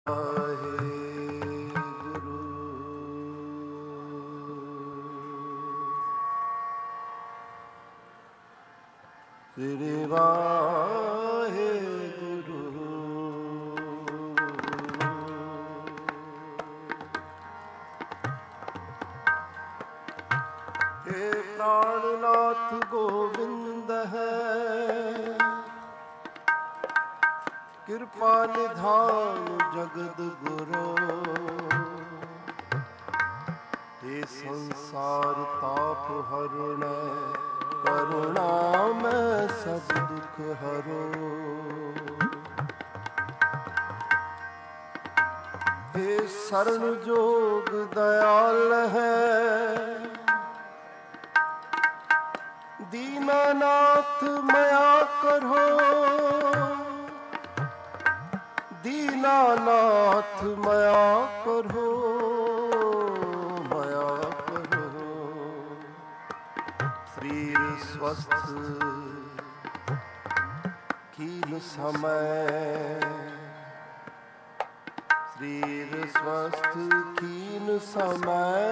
ਸ੍ਰੀ ਵਾਹਿਗੁਰੂ। हे प्राणनाथ गोविंद है, कृपा निधान जगद गुरु। हे संसार ताप हरण, करुणा में सब दुख हरो। हे शरण जोग दयाल है, दीनानाथ मया करो। दीनानाथ मया करो, मया करो। शरीर स्वस्थ खीन समय, शरीर स्वस्थ खीन समय।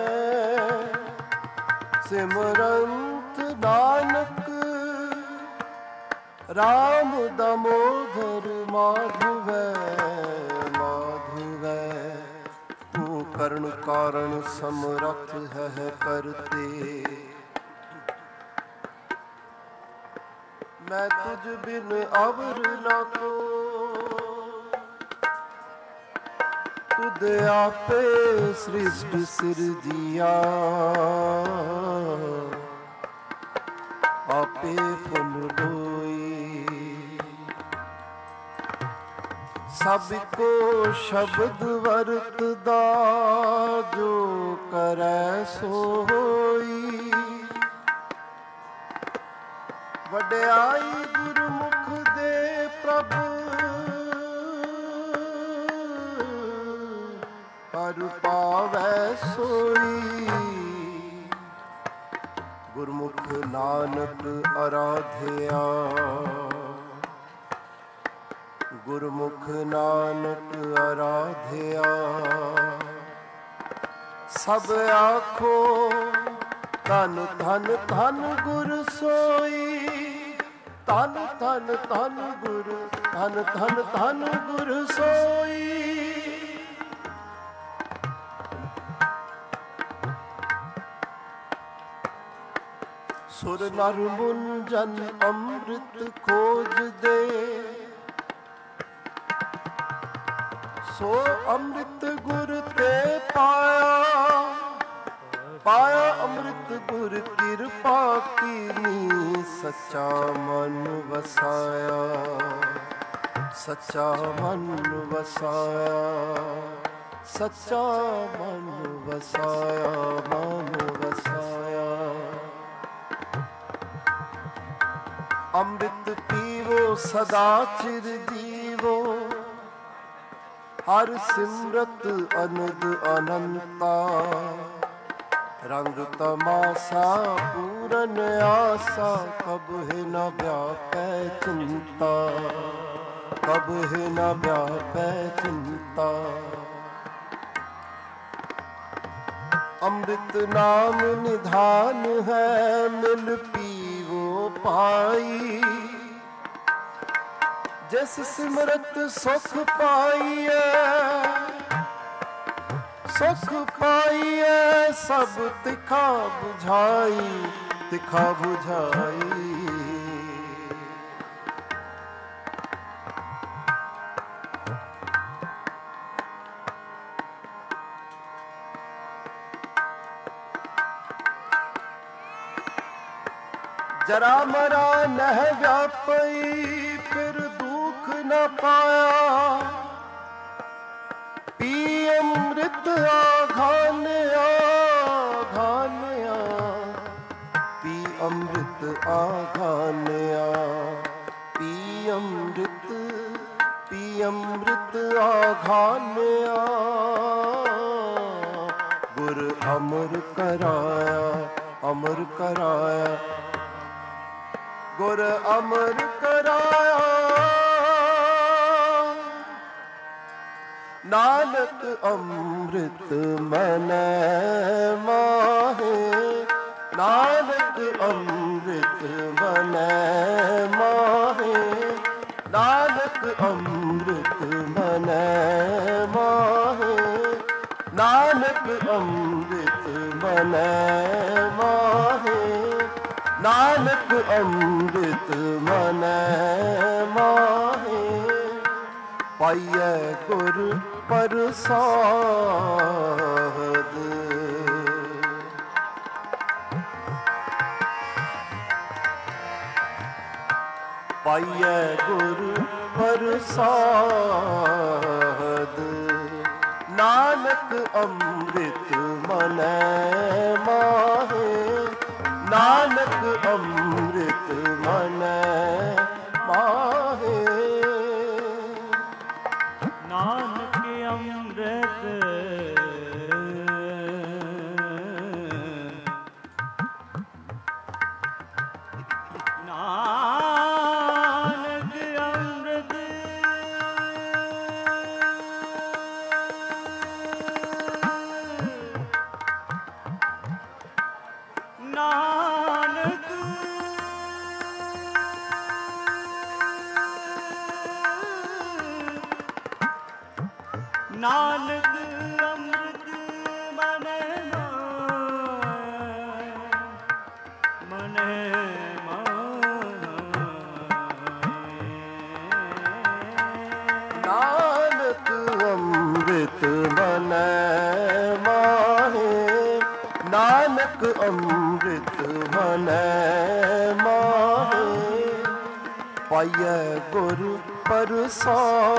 सिमरंत नानक राम दामोदर माधवै माधवै। तू करण कारण समरथ है करते, मैं तुझ बिन अवर न को। तुध आपे सृष्ट सिरजिया, आपे फुल डोई। सब को शब्द वरतदा, जो करै सोई। वड्याई गुरमुख दे प्रभु, हर पावै सोई। गुरमुख नानक आराध्या, गुरमुख नानक आराध्या। सब आखो धन धन धन गुर सोई। धन धन धन गुर, धन धन धन गुर सोई। सुर नर मुन जन अमृत खोज दे, सो अमृत गुर ते पाया। पाया अमृत गुर कृपा कीनी, सच्चा मन वसाया। सच्चा मन वसाया, सच्चा मन वसाया, मन वसाया। अमृत पीवो सदा चिर जीवो, हर सिमरत अनद अनंता। रंग तमाशा पूरन आशा, कब है न व्यापै चिंता। कब है न व्यापै चिंता। अमृत नाम निधान है, मिल पीवो पाई। जिस सिमरत सुख पाइए, सुख पाइए। सब तिखा बुझाई, तिखा बुझाई। जरा मरा नह व्यापई, फिर दुख न पाया। पी अमृत आघान्या, घान्या। पी अमृत आघान्या, पी अमृत, पी अमृत आघान्या। गुर अमर कराया, अमर कराया। गुर अमर कराया। ਨਾਨਕ ਅੰਮ੍ਰਿਤ ਮਨੈ ਮਾਹੇ, ਨਾਨਕ ਅੰਮ੍ਰਿਤ ਮਨੈ ਮਾਹੇ, ਨਾਨਕ ਅੰਮ੍ਰਿਤ ਮਨੈ ਮਾਹੇ, ਨਾਨਕ ਅੰਮ੍ਰਿਤ ਮਨੈ ਮਾਹੇ, ਨਾਨਕ ਅੰਮ੍ਰਿਤ ਮਨੈ ਮਾਹੇ। ਪਾਈਐ ਗੁਰ ਪ੍ਰਸਾਦਿ, ਪਾਈਐ ਗੁਰ ਪ੍ਰਸਾਦਿ, ਨਾਨਕ ਅੰਮ੍ਰਿਤ ਮਨੈ ਮਾਹੇ, ਨਾਨਕ ਅੰਮ੍ਰਿਤ ਮਨੈ ਮਾਹੇ। ਨਾਨਕ ਅੰਮ੍ਰਿਤ ਨਾਨਕ ਅੰਮ੍ਰਿਤ ਨਾਨਕ ਨਾਨਕ ਅੰਮ੍ਰਿਤ ਮਨੈ ਮਨੈ ਨਾਨਕ ਅੰਮ੍ਰਿਤ ਮਨੈ ਮਾਹੇ, ਨਾਨਕ ਅੰਮ੍ਰਿਤ ਮਨੈ ਮਾਹੇ। ਪਾਈਐ ਗੁਰ ਪ੍ਰਸਾਦਿ,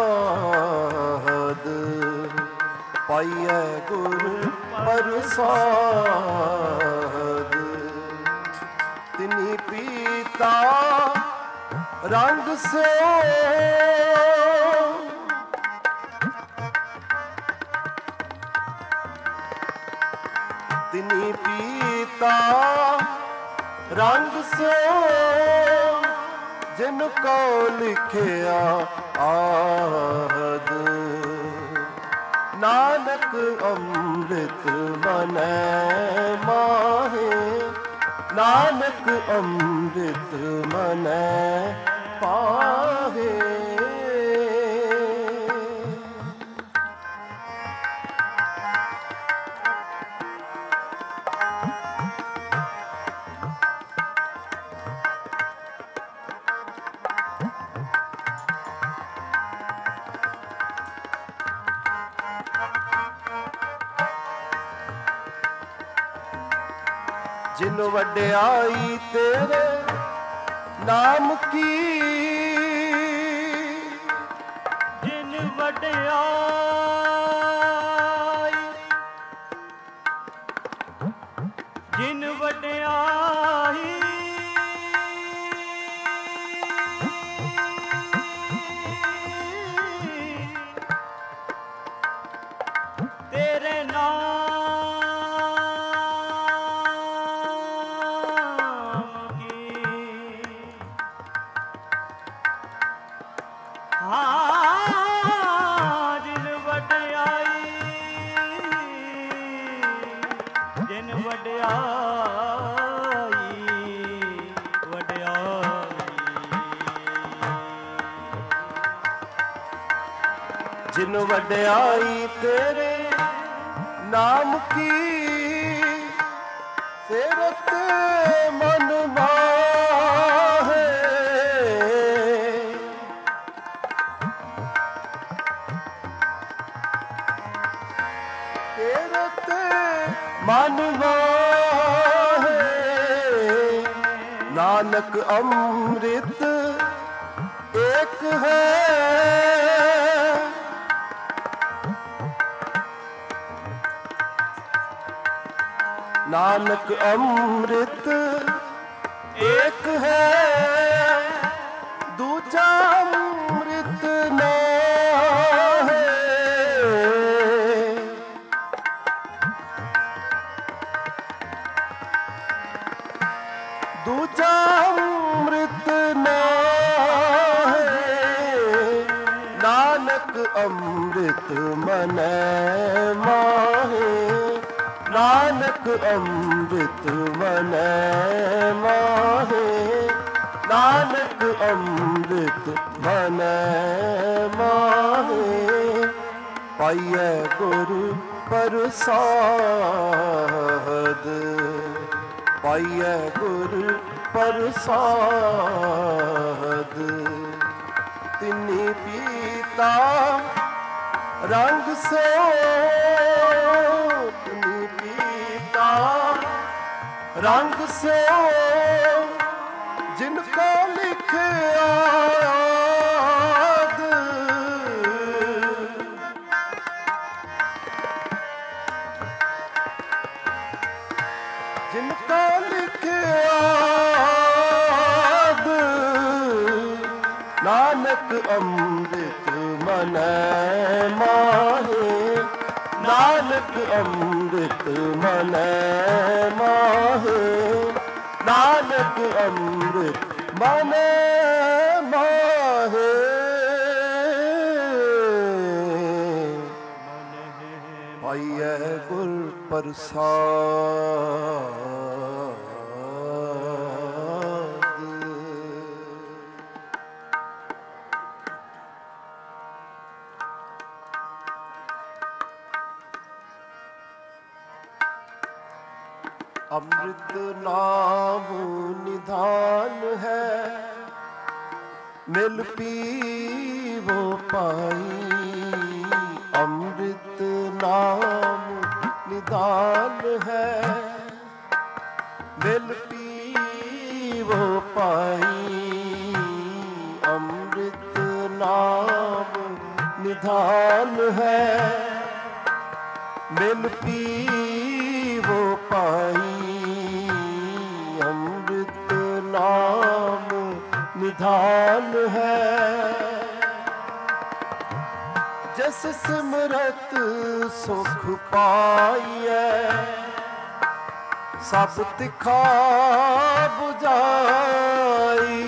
ਪਾਈਐ ਗੁਰ ਪ੍ਰਸਾਦਿ। ਤਿਨੀ ਪੀਤਾ ਰੰਗ ਸਿਓ, ਤਿਨੀ ਪੀਤਾ ਰੰਗ ਸਿਓ, ਜਿਨ ਕੋ ਲਿਖਿਆ ਆਦ। ਨਾਨਕ ਅੰਮ੍ਰਿਤ ਮਨੈ ਮਾਹੇ, ਨਾਨਕ ਅੰਮ੍ਰਿਤ ਮਨੈ ਪਾਹੇ। ਜਿਨ ਵਡਿਆਈ ਤੇਰੇ ਨਾਮ ਕੀ, ਜਿਨ ਵਡਿਆਈ, ਜਿਨ ਵਡਿਆਈ ਤੇਰੇ ਨਾਮ ਜਿਨ ਵਡਿਆਈ ਤੇਰੇ ਨਾਮ ਕੀ, ਸਿਰਤ ਮਨ ਮਾਹੇ। ਸਿਰਤ ਮਨ ਮਾਹੇ, ਨਾਨਕ ਅੰਮ੍ਰਿਤ ਏਕ ਹੈ। ਨਾਨਕ ਅੰਮ੍ਰਿਤ ਏਕ ਹੈ, ਦੂਜਾ ਅੰਮ੍ਰਿਤ ਨਾਹੀ। ਦੂਜਾ ਅੰਮ੍ਰਿਤ ਨਾਹੀ, ਨਾਨਕ ਅੰਮ੍ਰਿਤ ਮਨੈ ਮਾਹੇ, ਨਾਨਕ ਅੰਮ੍ਰਿਤ ਮਨੈ ਮਾਹੇ, ਨਾਨਕ ਅੰਮ੍ਰਿਤ ਮਨੈ ਮਾਹੇ। ਪਾਈਐ ਗੁਰ ਪ੍ਰਸਾਦ, ਪਾਈਐ ਗੁਰ ਪ੍ਰਸਾਦ। ਤਿਨੀ ਪੀਤਾ ਰੰਗ ਸੋ, ਤਿਨੀ ਪੀਤਾ ਰੰਗ ਸੋ, ਜਿਨ ਕਾ ਲਿਖਿਆ ਜਿਨ ਕਾ ਲਿਖਿਆਦ। ਨਾਨਕ ਅੰਮ੍ਰਿਤ ਮਨੈ ਮਾਹੇ, ਨਾਨਕ ਅੰਮ੍ਰਿਤ ਮਨੈ ਮਾਹੇ, ਨਾਨਕ ਅੰਮ੍ਰਿਤ ਮਨੈ ਮਾਹੇ। ਪਾਈਐ ਗੁਰ ਪ੍ਰਸਾਦ। ਅੰਮ੍ਰਿਤ ਨਾਮ ਨਿਧਾਨ ਹੈ, ਮਿਲ ਪੀਵੋ ਪਾਈ। ਅੰਮ੍ਰਿਤ ਨਾਮ ਨਿਧਾਨ ਹੈ, ਮਿਲ ਪੀਵੋ ਪਾਈ। ਅੰਮ੍ਰਿਤ ਨਾਮ ਨਿਧਾਨ ਹੈ, ਮਿਲ ਪੀਵੋ ਪਾਈ। ਅੰਮ੍ਰਿਤ ਨਾਮ ਨਿਧਾਨ ਹੈ, ਜਿਸ ਸਿਮਰਤ ਸੁਖ ਪਾਈਐ। ਸਭ ਤਿਖਾ 부ਝਾਈ।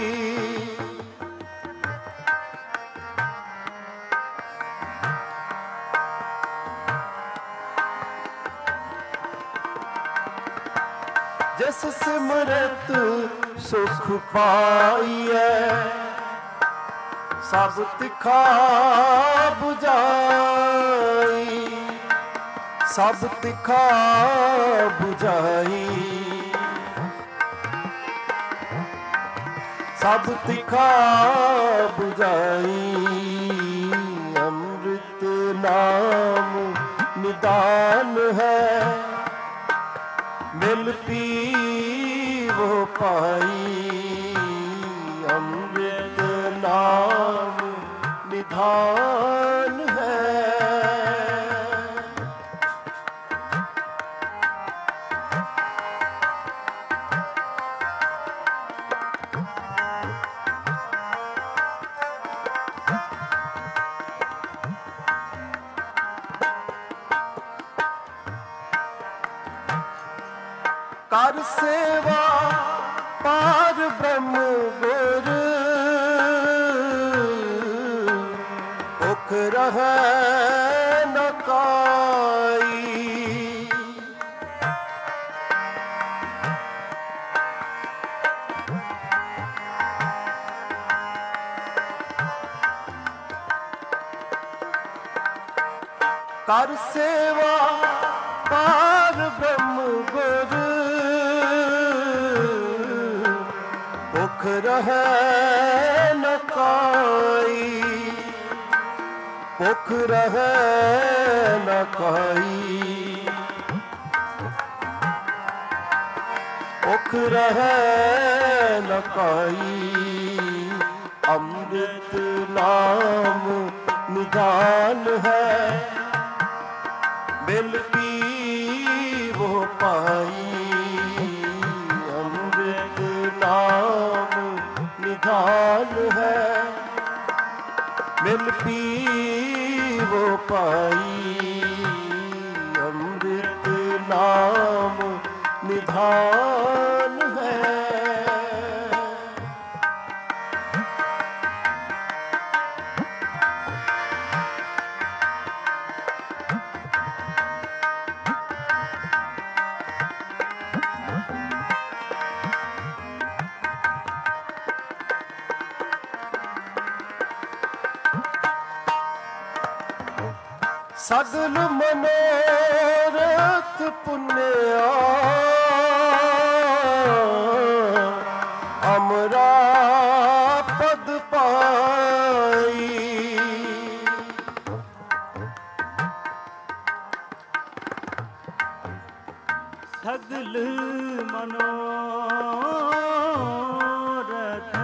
ਜਿਸ ਸਿਮਰਤ ਸੁਖ ਪਾਈਐ। ਸਭ ਤਿਖਾ 부ਝਾਈ। ਸਭ ਤਿਖਾ 부ਝਾਈ। ਸਭ ਤਿਖਾ 부ਝਾਈ। ਅੰਮ੍ਰਿਤ ਨਾਮ ਨਿਦਾਨ ਹੈ, ਮਿਲ ਪੀਵੋ ਪਾਈ। ਅੰਮ੍ਰਿਤ ਨਾਮ ਨਿਧਾਨ ਹੈ। ਕਰ ਸੇਵਾ ਪਾਰ ਬ੍ਰਹਮ ਗੁਰ, ਭੁਖ ਰਹੈ ਨ ਕਾਈ। ਕਰ ਸੇਵਾ ਪਾਰ ਬ੍ਰਹਮ ਗੁਰ, ਭੁਖ ਰਹੈ ਨ ਕਾਈ। ਭੁਖ ਰਹੈ ਨ ਕਾਈ। ਭੁਖ ਰਹੈ ਨ ਕਾਈ। ਅੰਮ੍ਰਿਤ ਨਾਮ ਨਿਧਾਨ ਹੈ, ਮਿਲ ਪੀਵੋ ਪਾਈ। ਅੰਮ੍ਰਿਤ ਨਾਮ ਨਿਧਾਨ ਹੈ, ਮਿਲ ਪੀਵੋ ਪਾਈ। ਅੰਮ੍ਰਿਤ ਨਾਮ ਨਿਧਾਨ ਹੈ। ਸਗਲ ਮਨੋਰਥ ਪੁੰਨਿਆ ਅਮਰਾ ਪਦ ਪਾਈ। ਸਗਲ ਮਨੋਰਥ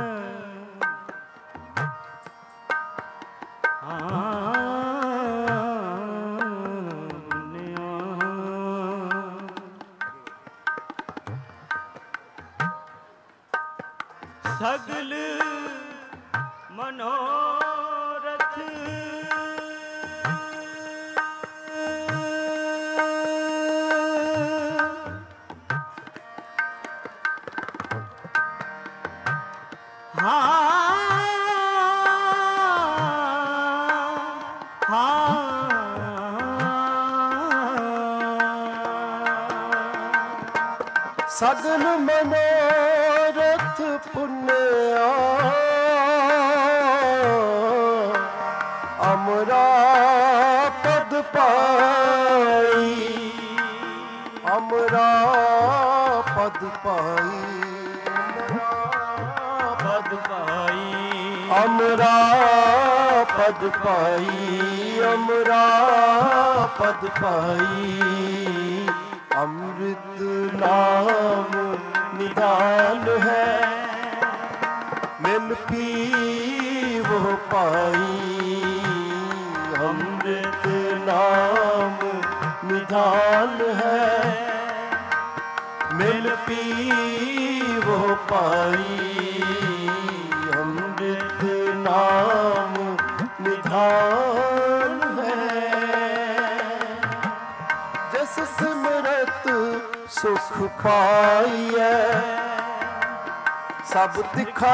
ਸਗਲ ਮਨੋਰਥ ਸਗਲ ਮਨੋਰਥ ਪੁੰਨਿਆ ਅਮਰਾ ਪਦ ਪਾਈ। ਅਮਰਾ ਪਦ ਪਾਈ। ਪਦ ਪਾਈ। ਅਮਰਾ ਪਦ ਪਾਈ। ਅਮਰਾ ਪਦ ਪਾਈ। ਅੰਮ੍ਰਿਤ ਨਾਮ ਨਿਦਾਨ ਹੈ ਮਿਲ ਪੀਵੋ ਪਾਈ। ਅੰਮ੍ਰਿਤ ਨਾਮ ਨਿਦਾਨ ਹੈ ਮਿਲ ਪੀਵੋ ਪਾਈ। ਅੰਮ੍ਰਿਤ ਨਾਮ ਨਿਦਾਨ ਹੈ ਜਿਸ ਸਿਮਰਤ ਸੁਖ ਪਾਈਐ ਸਭ ਤਿਖਾ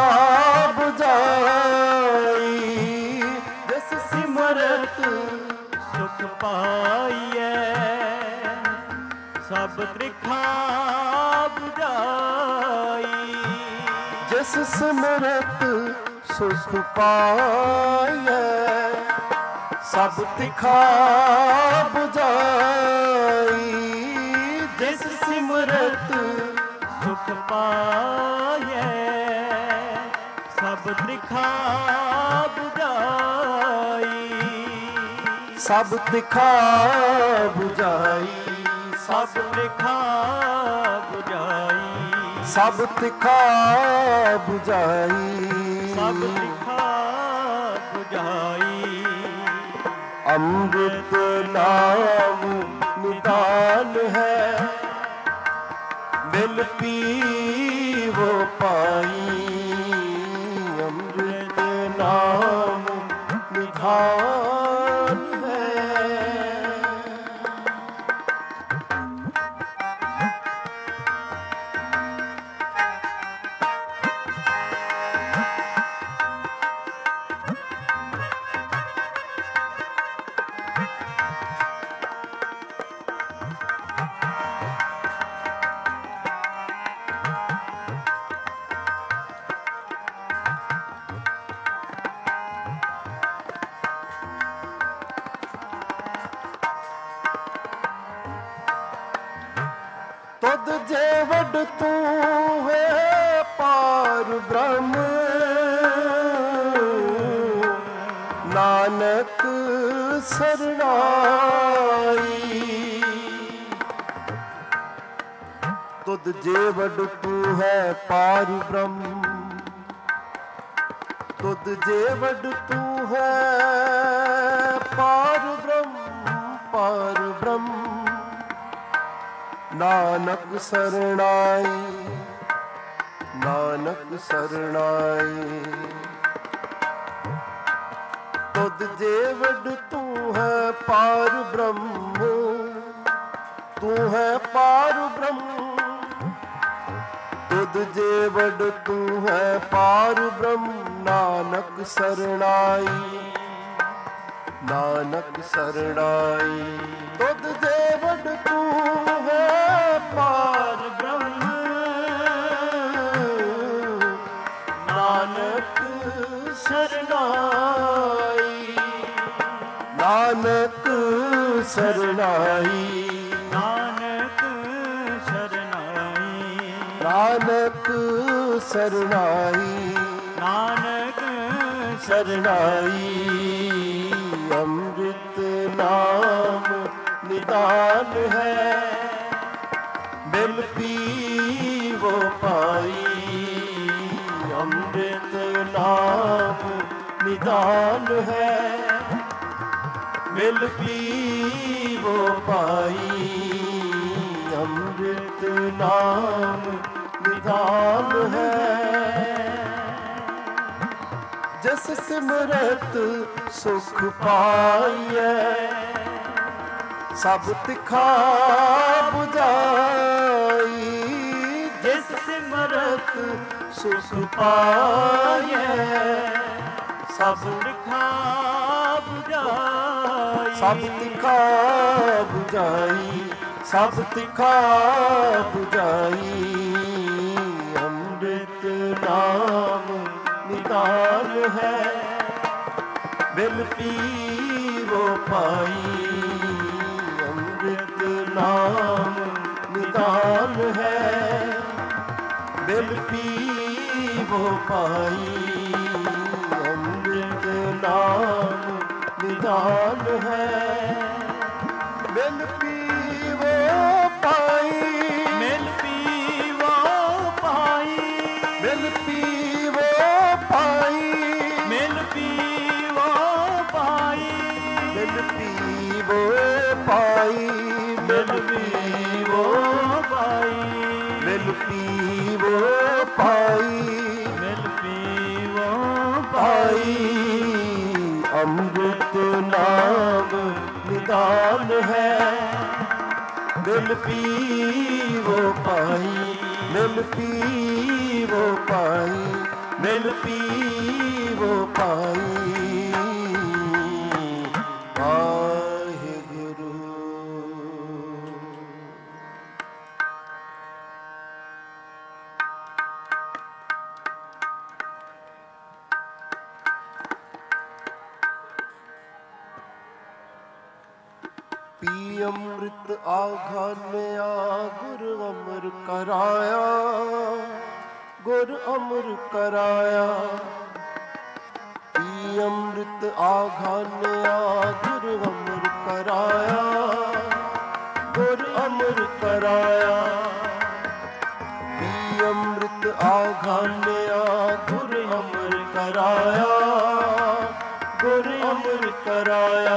ਬੁਝਾਈ। ਜਿਸ ਸਿਮਰਤ ਸੁਖ ਪਾਈਐ ਸਭ ਤ੍ਰਿਖਾ ਬੁਝਾਈ। ਜਿਸ ਸਿਮਰਤ ਸੁਖ ਪਾਈਐ ਸਭ ਤਿਖਾ ਬੁਝਾਈ। ਜਿਸ ਸਿਮਰਤ ਸੁਖ ਪਾਈਐ ਸਭ ਤ੍ਰਿਖਾ ਬੁਝਾਈ। ਸਭ ਤਿਖਾ ਬੁਝਾਈ। ਸਭ ਤ੍ਰਿਖਾ ਬੁਝਾਈ। ਸਭ ਤਿਖਾ ਬੁਝਾਈ। ਸਭ ਤ੍ਰਿਖਾ ਬੁਝਾਈ। ਅੰਮ੍ਰਿਤ ਨਾਮ ਨਿਦਾਨ ਹੈ ਮਿਲ ਪੀਵੋ ਪਾਈ। ਅੰਮ੍ਰਿਤ ਨਾਮ ਨਿਦਾਨ ਹੈ। ਤੁਧ ਜੇ ਵੱਡ ਤੂੰ ਹੈ ਪਾਰ ਬ੍ਰਹਮ ਨਾਨਕ ਸਰਣਾਈ। ਤੁਧ ਜੇ ਵੱਡ ਤੂੰ ਹੈ ਪਾਰ ਬ੍ਰਹਮ ਤੁਧ ਜੇ ਵੱਡ ਤੂੰ ਹੈ ਪਾਰ ਬ੍ਰਹਮ ਨਾਨਕ ਸਰਣਾਈ। ਨਾਨਕ ਸਰਣਾਈ। ਤੁਧ ਜੇ ਵੱਡ ਤੂੰ ਹੈ ਪਾਰ ਬ੍ਰਹਮ ਤੂੰ ਹੈ ਪਾਰ ਬ੍ਰਹਮ। ਤੁਧ ਜੇ ਵੱਡ ਤੂੰ ਹੈ ਪਾਰ ਬ੍ਰਹਮ ਨਾਨਕ ਸਰਣਾਈ। ਨਾਨਕ ਸਰਣਾਈ। ਤੁਧ ਜੇ ਵੱਡ ਤੂੰ ਹੈ ਪਾਰ ਬ੍ਰਹਮ ਨਾਨਕ ਸਰਣਾਈ। ਨਾਨਕ ਸਰਨਾਈ, ਨਾਨਕ ਸ਼ਰਨਾਈ, ਨਾਨਕ ਸਰਨਾਈ, ਨਾਨਕ ਸਰਨਾਈ। ਅੰਮ੍ਰਿਤ ਨਾਮ ਨਿਦਾਨ ਹੈ, ਬਿਲ ਪੀਵੋ ਪਾਈ। ਅੰਮ੍ਰਿਤ ਨਾਮ ਨਿਦਾਨ ਹੈ, ਮਿਲ ਪੀਵੋ ਪਾਈ। ਅੰਮ੍ਰਿਤ ਨਾਮ ਨਿਦਾਨ ਹੈ, ਜਿਸ ਸਿਮਰਤ ਸੁਖ ਪਾਈਐ। ਸਭ ਤਿਖਾ 부ਝਾਈ, ਜਿਸ ਸਿਮਰਤ ਸੁਖ ਪਾਈਐ। ਸਭ ਤਿਖਾ 부ਝਾਈ, ਸਭ ਤਿਖਾ 부ਝਾਈ, ਸਭ ਤਿਖਾ 부ਝਾਈ। ਅੰਮ੍ਰਿਤ ਨਾਮ ਨਿਦਾਨ ਹੈ, ਬਿਲ ਪੀਵੋ ਪਾਈ। ਅੰਮ੍ਰਿਤ ਨਾਮ ਨਿਦਾਨ ਹੈ, ਬਿਲ ਪੀਵੋ ਪਾਈ। ਅੰਮ੍ਰਿਤ ਨਾਮ ਨਿਦਾਨ ਹੈ, ਬਿਲ ਪੀਵੋ ਪਾਈ। ਮਿਲ ਪੀਵੋ ਪਾਈ, ਬਿਲ ਪੀਵੋ ਪਾਈ, ਮਿਲ ਪੀਵੋ ਪਾਈ, ਬਿਲ ਪੀਵੋ ਪਾਈ, ਬਿਲ ਪੀਵੋ ਪਾਈ, ਬਿਲ ਪੀਵੋ ਪਾਈ, ਮਿਲ ਪੀਵੋ ਪਾਈ। ਅੰਮ੍ਰਿਤ ਨਾਮ ਨਿਦਾਨ ਹੈ, ਬਿਲ ਪੀਵੋ ਪਾਈ। ਮਿਲ ਪੀਵੋ ਪਾਈ, ਮਿਲ ਪੀਵੋ ਪਾਈ। ਵਾਹਿਗੁਰੂ। ਪੀ ਅੰਮ੍ਰਿਤ ਆਘਾਨਿਆ, ਗੁਰ ਅਮਰ ਕਰਾਇਆ, ਗੁਰ ਅਮਰ ਕਰਾਇਆ। ਪੀ ਅੰਮ੍ਰਿਤ ਆਘਾਨਿਆ, ਗੁਰ ਅਮਰ ਕਰਾਇਆ, ਗੁਰ ਅਮਰ ਕਰਾਇਆ। ਪੀ ਅੰਮ੍ਰਿਤ ਆਘਾਨਿਆ, ਗੁਰ ਅਮਰ ਕਰਾਇਆ, ਗੁਰ ਅਮਰ ਕਰਾਇਆ।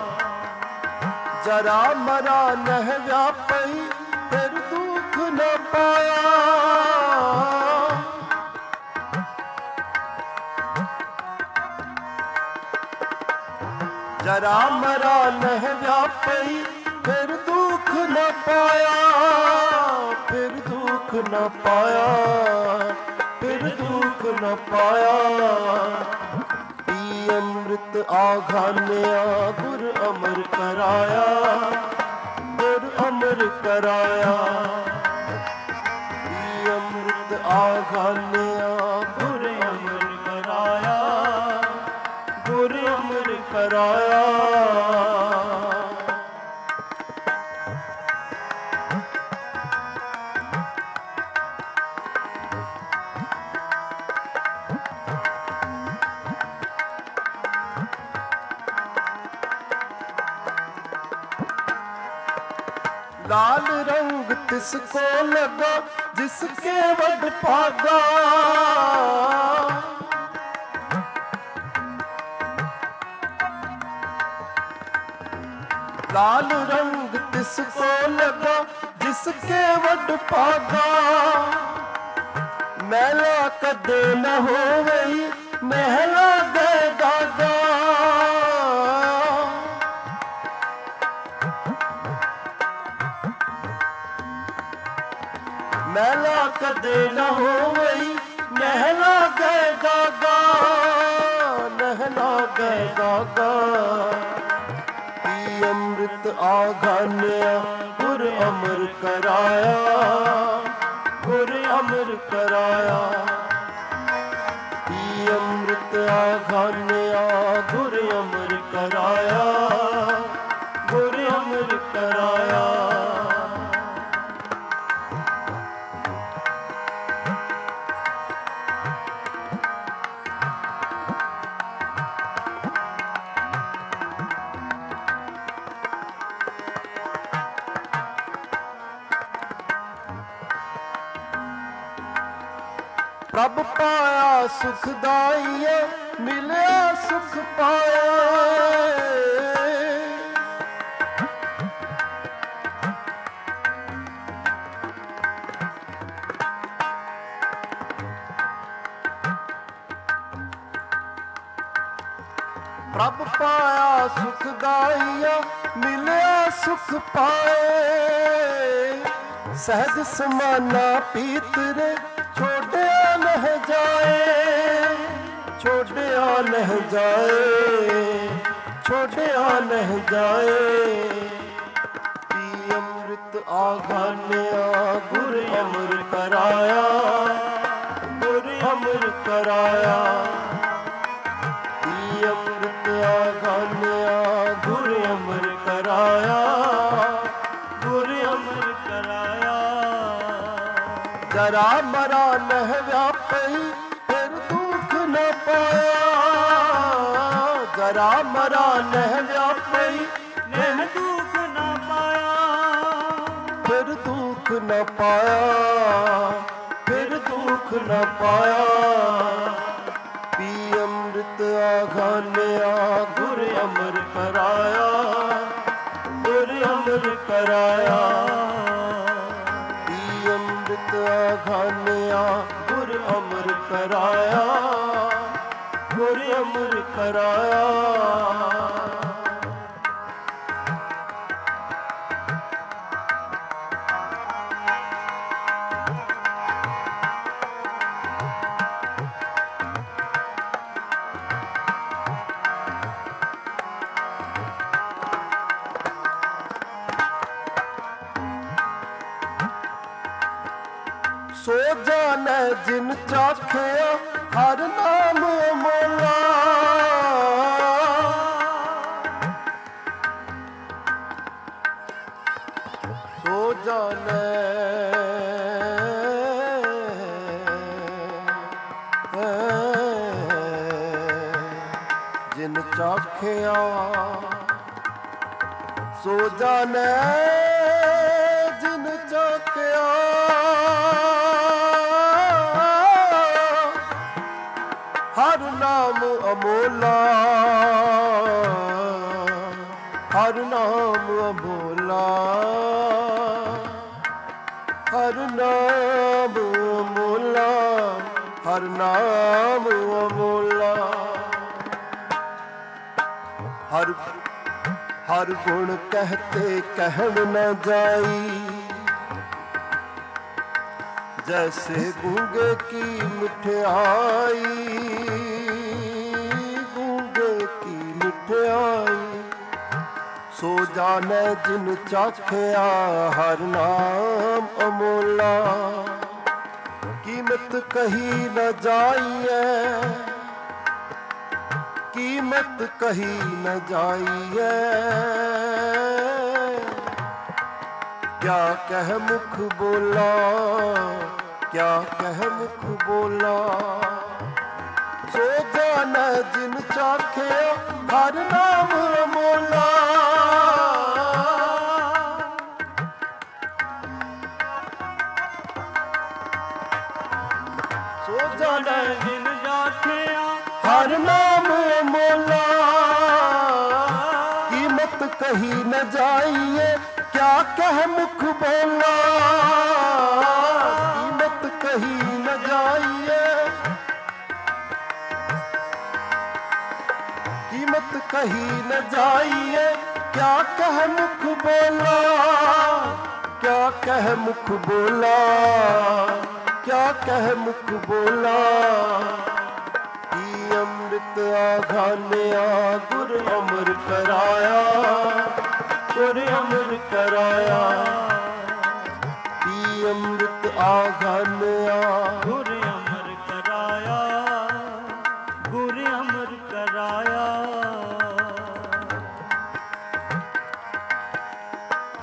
ਜਰਾ ਮਰਾ ਨਹਿ ਵਿਆਪਈ, ਫਿਰ ਦੁੱਖ ਨ ਪਾਇਆ। ਜਰਾ ਮਰਾ ਨਹਿ ਵਿਆਪਈ, ਫਿਰ ਦੁੱਖ ਨ ਪਾਇਆ। ਫਿਰ ਦੁੱਖ ਨ ਪਾਇਆ, ਫਿਰ ਦੁੱਖ ਨ ਪਾਇਆ। ਪੀ ਅੰਮ੍ਰਿਤ ਆਘਾਨਿਆ, ਗੁਰ ਅਮਰ ਕਰਾਇਆ, ਗੁਰ ਅਮਰ ਕਰਾਇਆ। ਪੀ ਅੰਮ੍ਰਿਤ ਆਘਾਨਿਆ, ਗੁਰ ਅਮਰ ਕਰਾਇਆ, ਗੁਰ ਅਮਰ ਕਰਾਇਆ। लाल रंग तिसको लगा, जिसके वड भागा। लाल रंग तिसको लगा, जिसके वड भागा। मैला कदे न होवई, महला गए दागा। महला कदे न होवई, महला गए दागा, महला गए दागा। पी अंमृत आघान्या, गुर अमर कराया, गुर अमर कराया। पी अंमृत आघान्या, गुर अमर कराया, कराया। ਪ੍ਰਭ ਪਾਇਆ ਸੁਖਦਾਈਆ, ਮਿਲਿਆ ਸੁਖ ਪਾਇਆ। ਪ੍ਰਭ ਪਾਇਆ ਸੁਖਦਾਈਆ, ਮਿਲਿਆ ਸੁਖ ਪਾਏ। ਸਹਿਜ ਸਮਾਨਾ ਪੀਤਰੇ, ਛੋੜਿਆ ਨਹ ਜਾਏ, ਛੋੜਿਆ ਨਹ ਜਾਏ, ਛੋੜਿਆ ਨਹ ਜਾਏ। ਪੀ ਅੰਮ੍ਰਿਤ ਆਘਾਨਿਆ, ਗੁਰ ਅਮਰ ਕਰਾਇਆ, ਗੁਰ ਅਮਰ ਕਰਾਇਆ। ਪੀ ਅੰਮ੍ਰਿਤ ਆਘਾਨਿਆ, ਗੁਰ ਅਮਰ ਕਰਾਇਆ, ਗੁਰ ਅਮਰ ਕਰਾਇਆ। ਜਰਾ ਮਰਾ ਨਹਿ ਵਿਆਪਈ, ਫਿਰ ਦੁੱਖ ਨ ਪਾਇਆ। ਜਰਾ ਮਰਾ ਨਹਿ ਵਿਆਪਈ, ਨਹਿ ਦੁੱਖ ਨਾ ਪਾਇਆ। ਫਿਰ ਦੁੱਖ ਨ ਪਾਇਆ, ਫਿਰ ਦੁੱਖ ਨ ਪਾਇਆ। ਪੀ ਅੰਮ੍ਰਿਤ ਆਘਾਨਿਆ, ਗੁਰ ਅਮਰ ਕਰਾਇਆ, ਗੁਰ ਅਮਰ ਕਰਾਇਆ। ਪੀ ਅੰਮ੍ਰਿਤ ਆਘਾਨਿਆ, ਗੁਰ ਅਮਰ ਕਰਾਇਆ, ਗੁਰ ਅਮਰ ਕਰਾਇਆ। ਸੋ ਜਾਣੈ ਜਿਨ ਚਾਖਿਆ, ਹਰ ਨਾਮ ਅਮੋਲਾ। ਸੋ ਜਾਣੈ ਜਿਨ ਚਾਖਿਆ, ਸੋ ਜਾਣੈ ਜਿਨ ਚਾਖਿਆ। ਹਰ ਨਾਮ ਅਮੋਲਾ, ਹਰ ਨਾਮ ਅਮੋਲਾ, ਹਰ ਨਾਮ ਅਮੋਲਾ, ਹਰ ਨਾਮ ਅਮੋਲਾ। ਹਰ ਹਰ ਗੁਣ ਕਹਤੇ ਕਹਿਣ ਨ ਜਾਈ, जैसे गूंगे की मिठाई, गूंगे की मिठाई। सो जाने जिन चाखिया, हर नाम अमोला। कीमत कही न जाइए, कीमत कही न जाइए। क्या कह मुख बोला, क्या कह मुख बोला। सो जाने जिन चाखे, हर नाम अमोला। सो जाने जिन चाखे, हर नाम अमोला। कीमत कही न जाइए, क्या कह मुख बोला। कीमत कही न जाइए, कीमत कही न जाइए। क्या कह मुख बोला, क्या कह मुख बोला, क्या कह मुख बोला। पी अमृत आघानिया, गुर अमर कराया, गुर अमर कराया। पी अमृत आघानिया, गुर अमर कराया, गुर अमर कराया।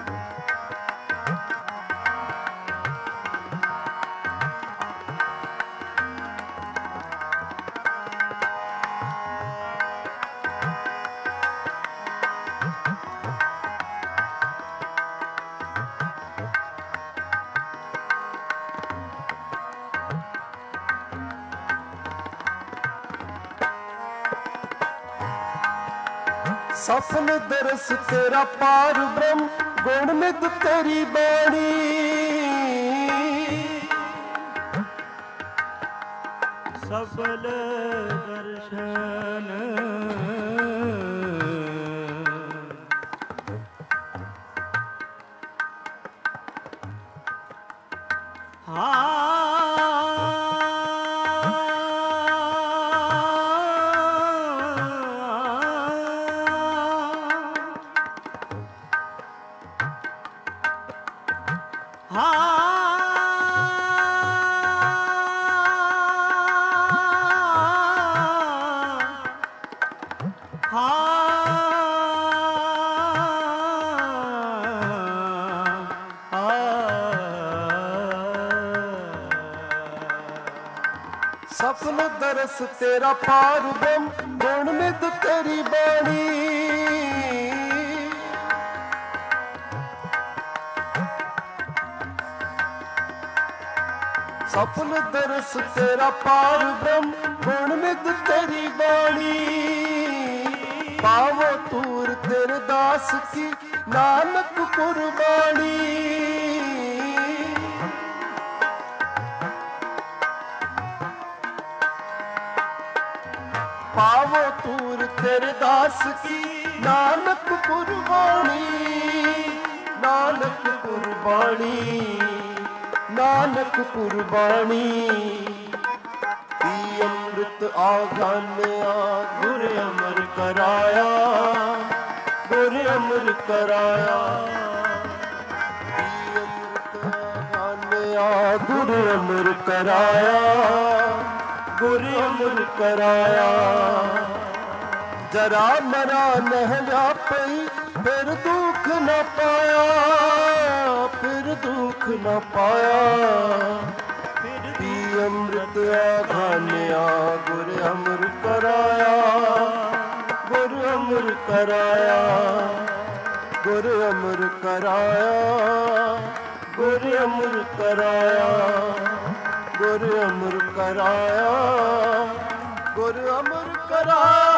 सपन दरस तेरा पार ब्रह्म गुण नित तेरी बाणी। सफल दर्शन सपन दरस तेरा पार ब्रह्म गुण नित तेरी बाणी। सपन दरस तेरा पार ब्रह्म गुण नित तेरी बाणी। पावो तूर तेरे दास की नानक कुर्बानी। पावो तूर तेरे दास की नानक कुर्बानी। नानक कुर्बानी, नानक कुर्बानी। पी अमृत आघान्या गुर अमर कराया, गुर अमर कराया। पी अमृत आघान्या गुर अमर कराया, गुर अमर कराया। जरा मरा नह व्यापी फिर दुख न पाया, फिर दुख न पाया। पी अमृत आघान्या गुर अमर कराया, गुर अमर कराया। गुर अमर कराया, गुर अमर कराया। गुर अमर कराया, गुर अमर कराया।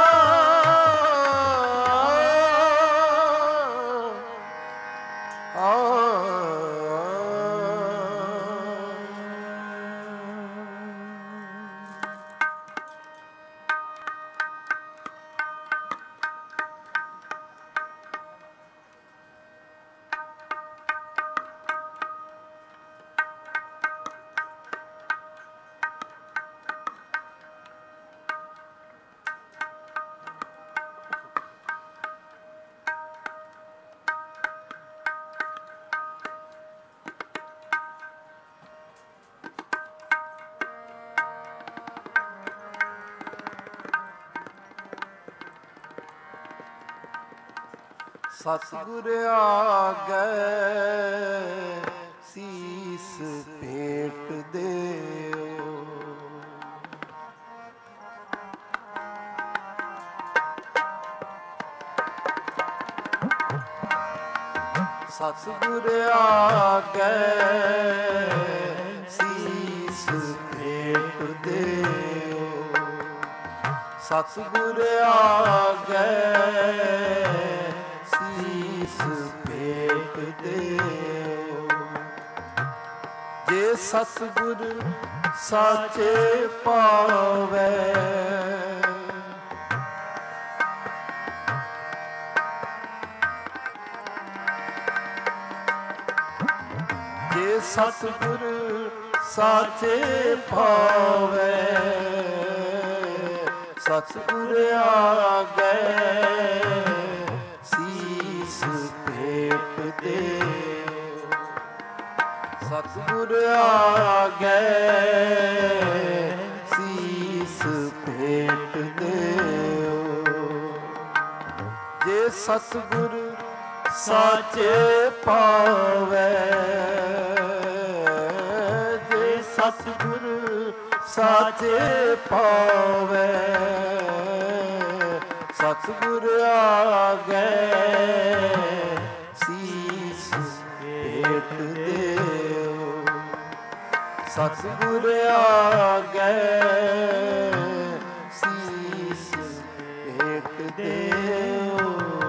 सतगुर आगे सीस भेंट देओ। सतगुर आगे सीस भेंट देओ। सतगुर आगे सीस भेंट देओ। जे सतगुर साचे पावे, जे सतगुर साचे पावे। सतगुर आगे सीस भेंट देओ। सतगुर आगे सीस भेंट देओ। जे सतगुर साचे पावे, जे सतगुर साचे पावे। सतगुर आगे सीस भेंट देओ। सतगुर आगे सीस भेंट देओ।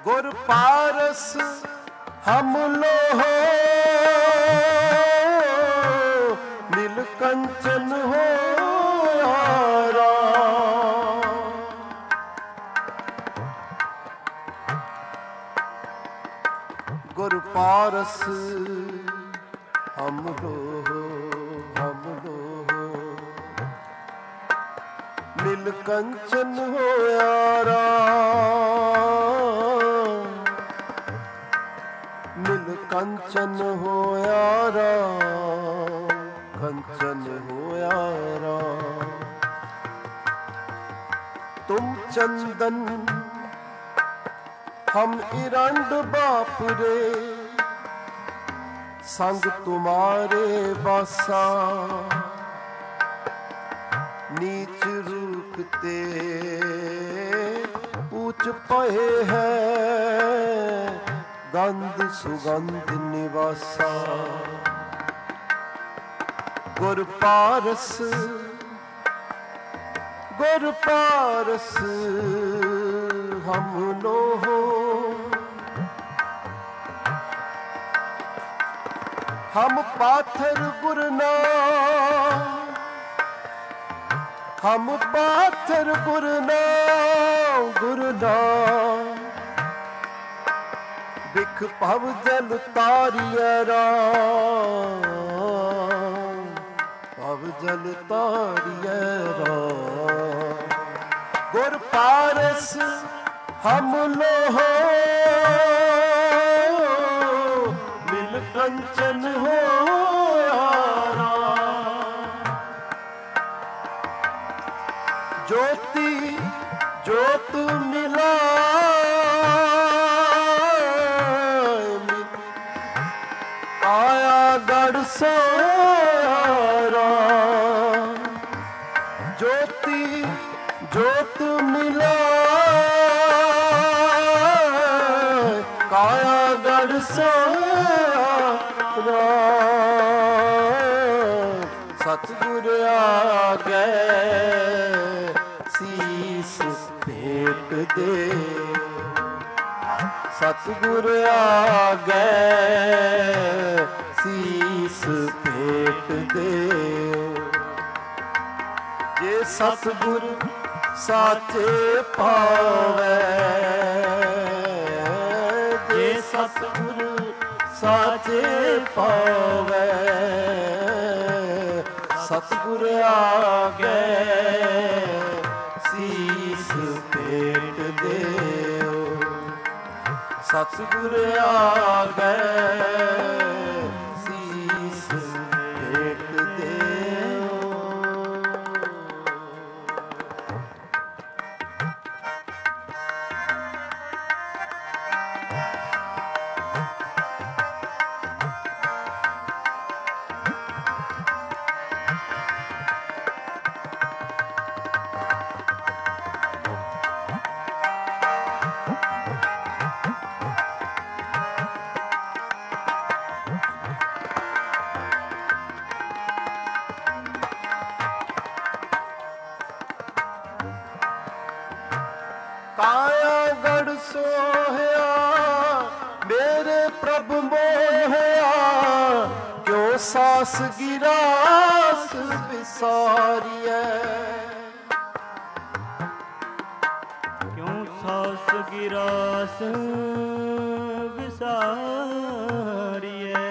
गुर पारस हम लोहो नील कंचन हो यारा। गुर पारस हम लोहो नील कंचन हो यारा। नील कंचन हो यारा, कंचन हो यारा। तुम चंदन हम इरंड बापुरे, संग तुम्हारे बासा। नीच रूकते ऊंच पहे है, गंध सुगंध निवासा। गुर पारस हम लोहो। हम पाथर गुरना, हम पाथर गुरना गुरना। बिख भव जल तारिया राम, भव जल तारिया राम। गुर पारस हम लोहो नील कंचन हो यारा। ज्योति ज्योत मिला आया गढ़ सारा। ज्योति ज्योत मिला काया गढ़ सारा। सतगुर आगे शीस भेट दे। सतगुर आगे शीस भेट दे। जे सतगुर साचे पावे, जे सतगुर साचे पावे। सतगुर आगे शीस भेट देओ। सतगुर आगे शीस भेट देओ। काया गढ़ सोहया मेरे प्रभु मोहया। क्यों सास गिरास विसारिए। क्यों सास गिरास विसारिए।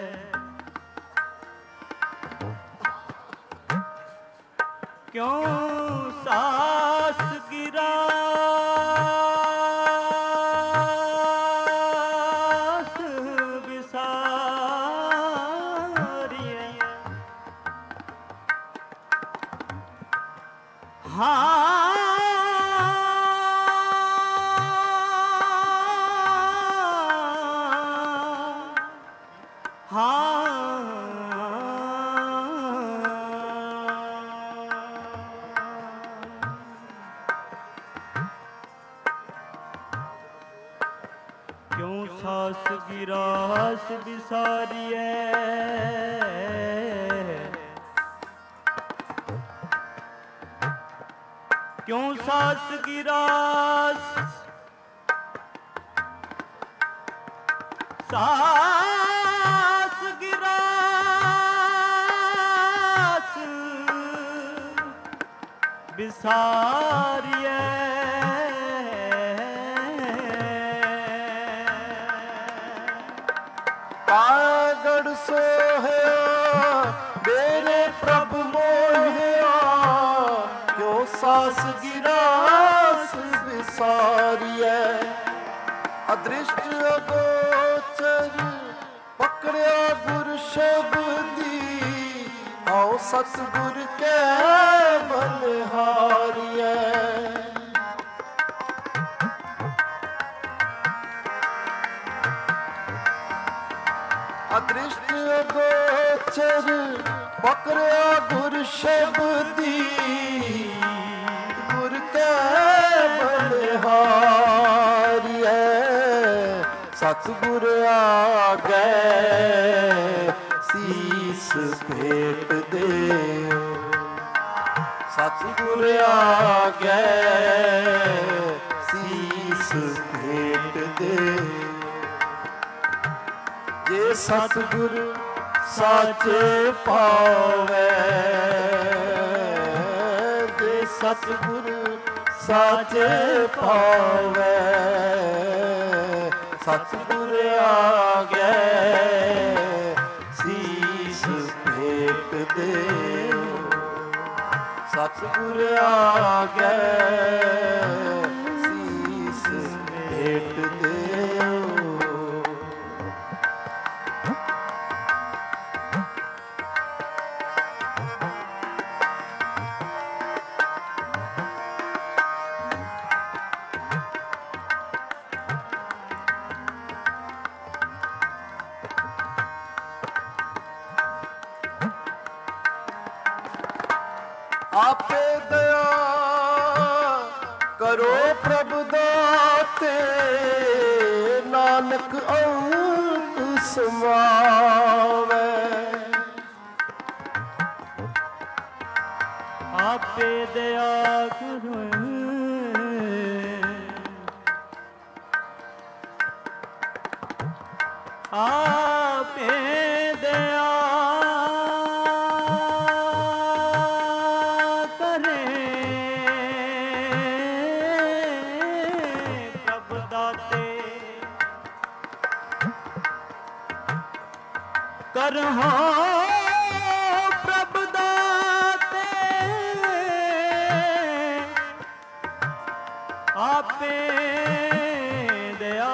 क्यों सास गिरास विसारिए। हाँ क्यों सास गिरास विसारिए। क्यों सास गिरास ਸਾਸ ਗਿਰਾਸ ਬਿਸਾਰੀਐ ਕਾਗੜ ਸੋਹਿਆ ਮੇਰੇ ਪ੍ਰਭ ਮੋਹਿਆ ਕਿਉ ਸਾਸ ਗਿਰਾਸ ਵਿਸਾਰੀਐ ਅਦ੍ਰਿਸ਼ਟ ਅਗੋਚਰ ਪਕੜਿਆ ਗੁਰ ਸ਼ਬਦੀ ਆਓ ਸਤਿਗੁਰ ਕੈ ਬਲਿਹਾਰੀਐ ਅਦ੍ਰਿਸ਼ਟ ਅਗੋਚਰ ਪਕੜਿਆ ਗੁਰ ਸ਼ਬਦੀ ਗੁਰ ਕੈ ਬਲਿਹਾਰੀਐ ਸਤਿਗੁਰ ਆਗੈ ਸੀਸ ਭੇਟ ਦਿਓ ਸਤਿਗੁਰ ਆਗੈ ਸੀਸ ਭੇਟ ਦਿਓ ਜੇ ਸਤਿਗੁਰ ਸਾਚੇ ਪਾਵੈ ਜੇ ਸਤਿਗੁਰ ਸਾਚੇ ਪਾਵੈ ਸਤਿਗੁਰ ਆਗੈ ਸੀਸ ਭੇਟ ਦਿਓ ਸਤਿਗੁਰ ਆਗੈ ਸੀਸ ਭੇਟ ਦਿਓ ਆਪੇ ਦਇਆ ਕਰੋ ਪ੍ਰਭ ਦਾਤੇ ਨਾਨਕ ਅੰਤ ਸਮਾਵੈ ਆਪੇ ਦਇਆ ਕਰੋ ਆਪੇ ਦਇਆ ਕਰਹੁ ਪ੍ਰਭ ਦਾਤੇ ਆਪੇ ਦਇਆ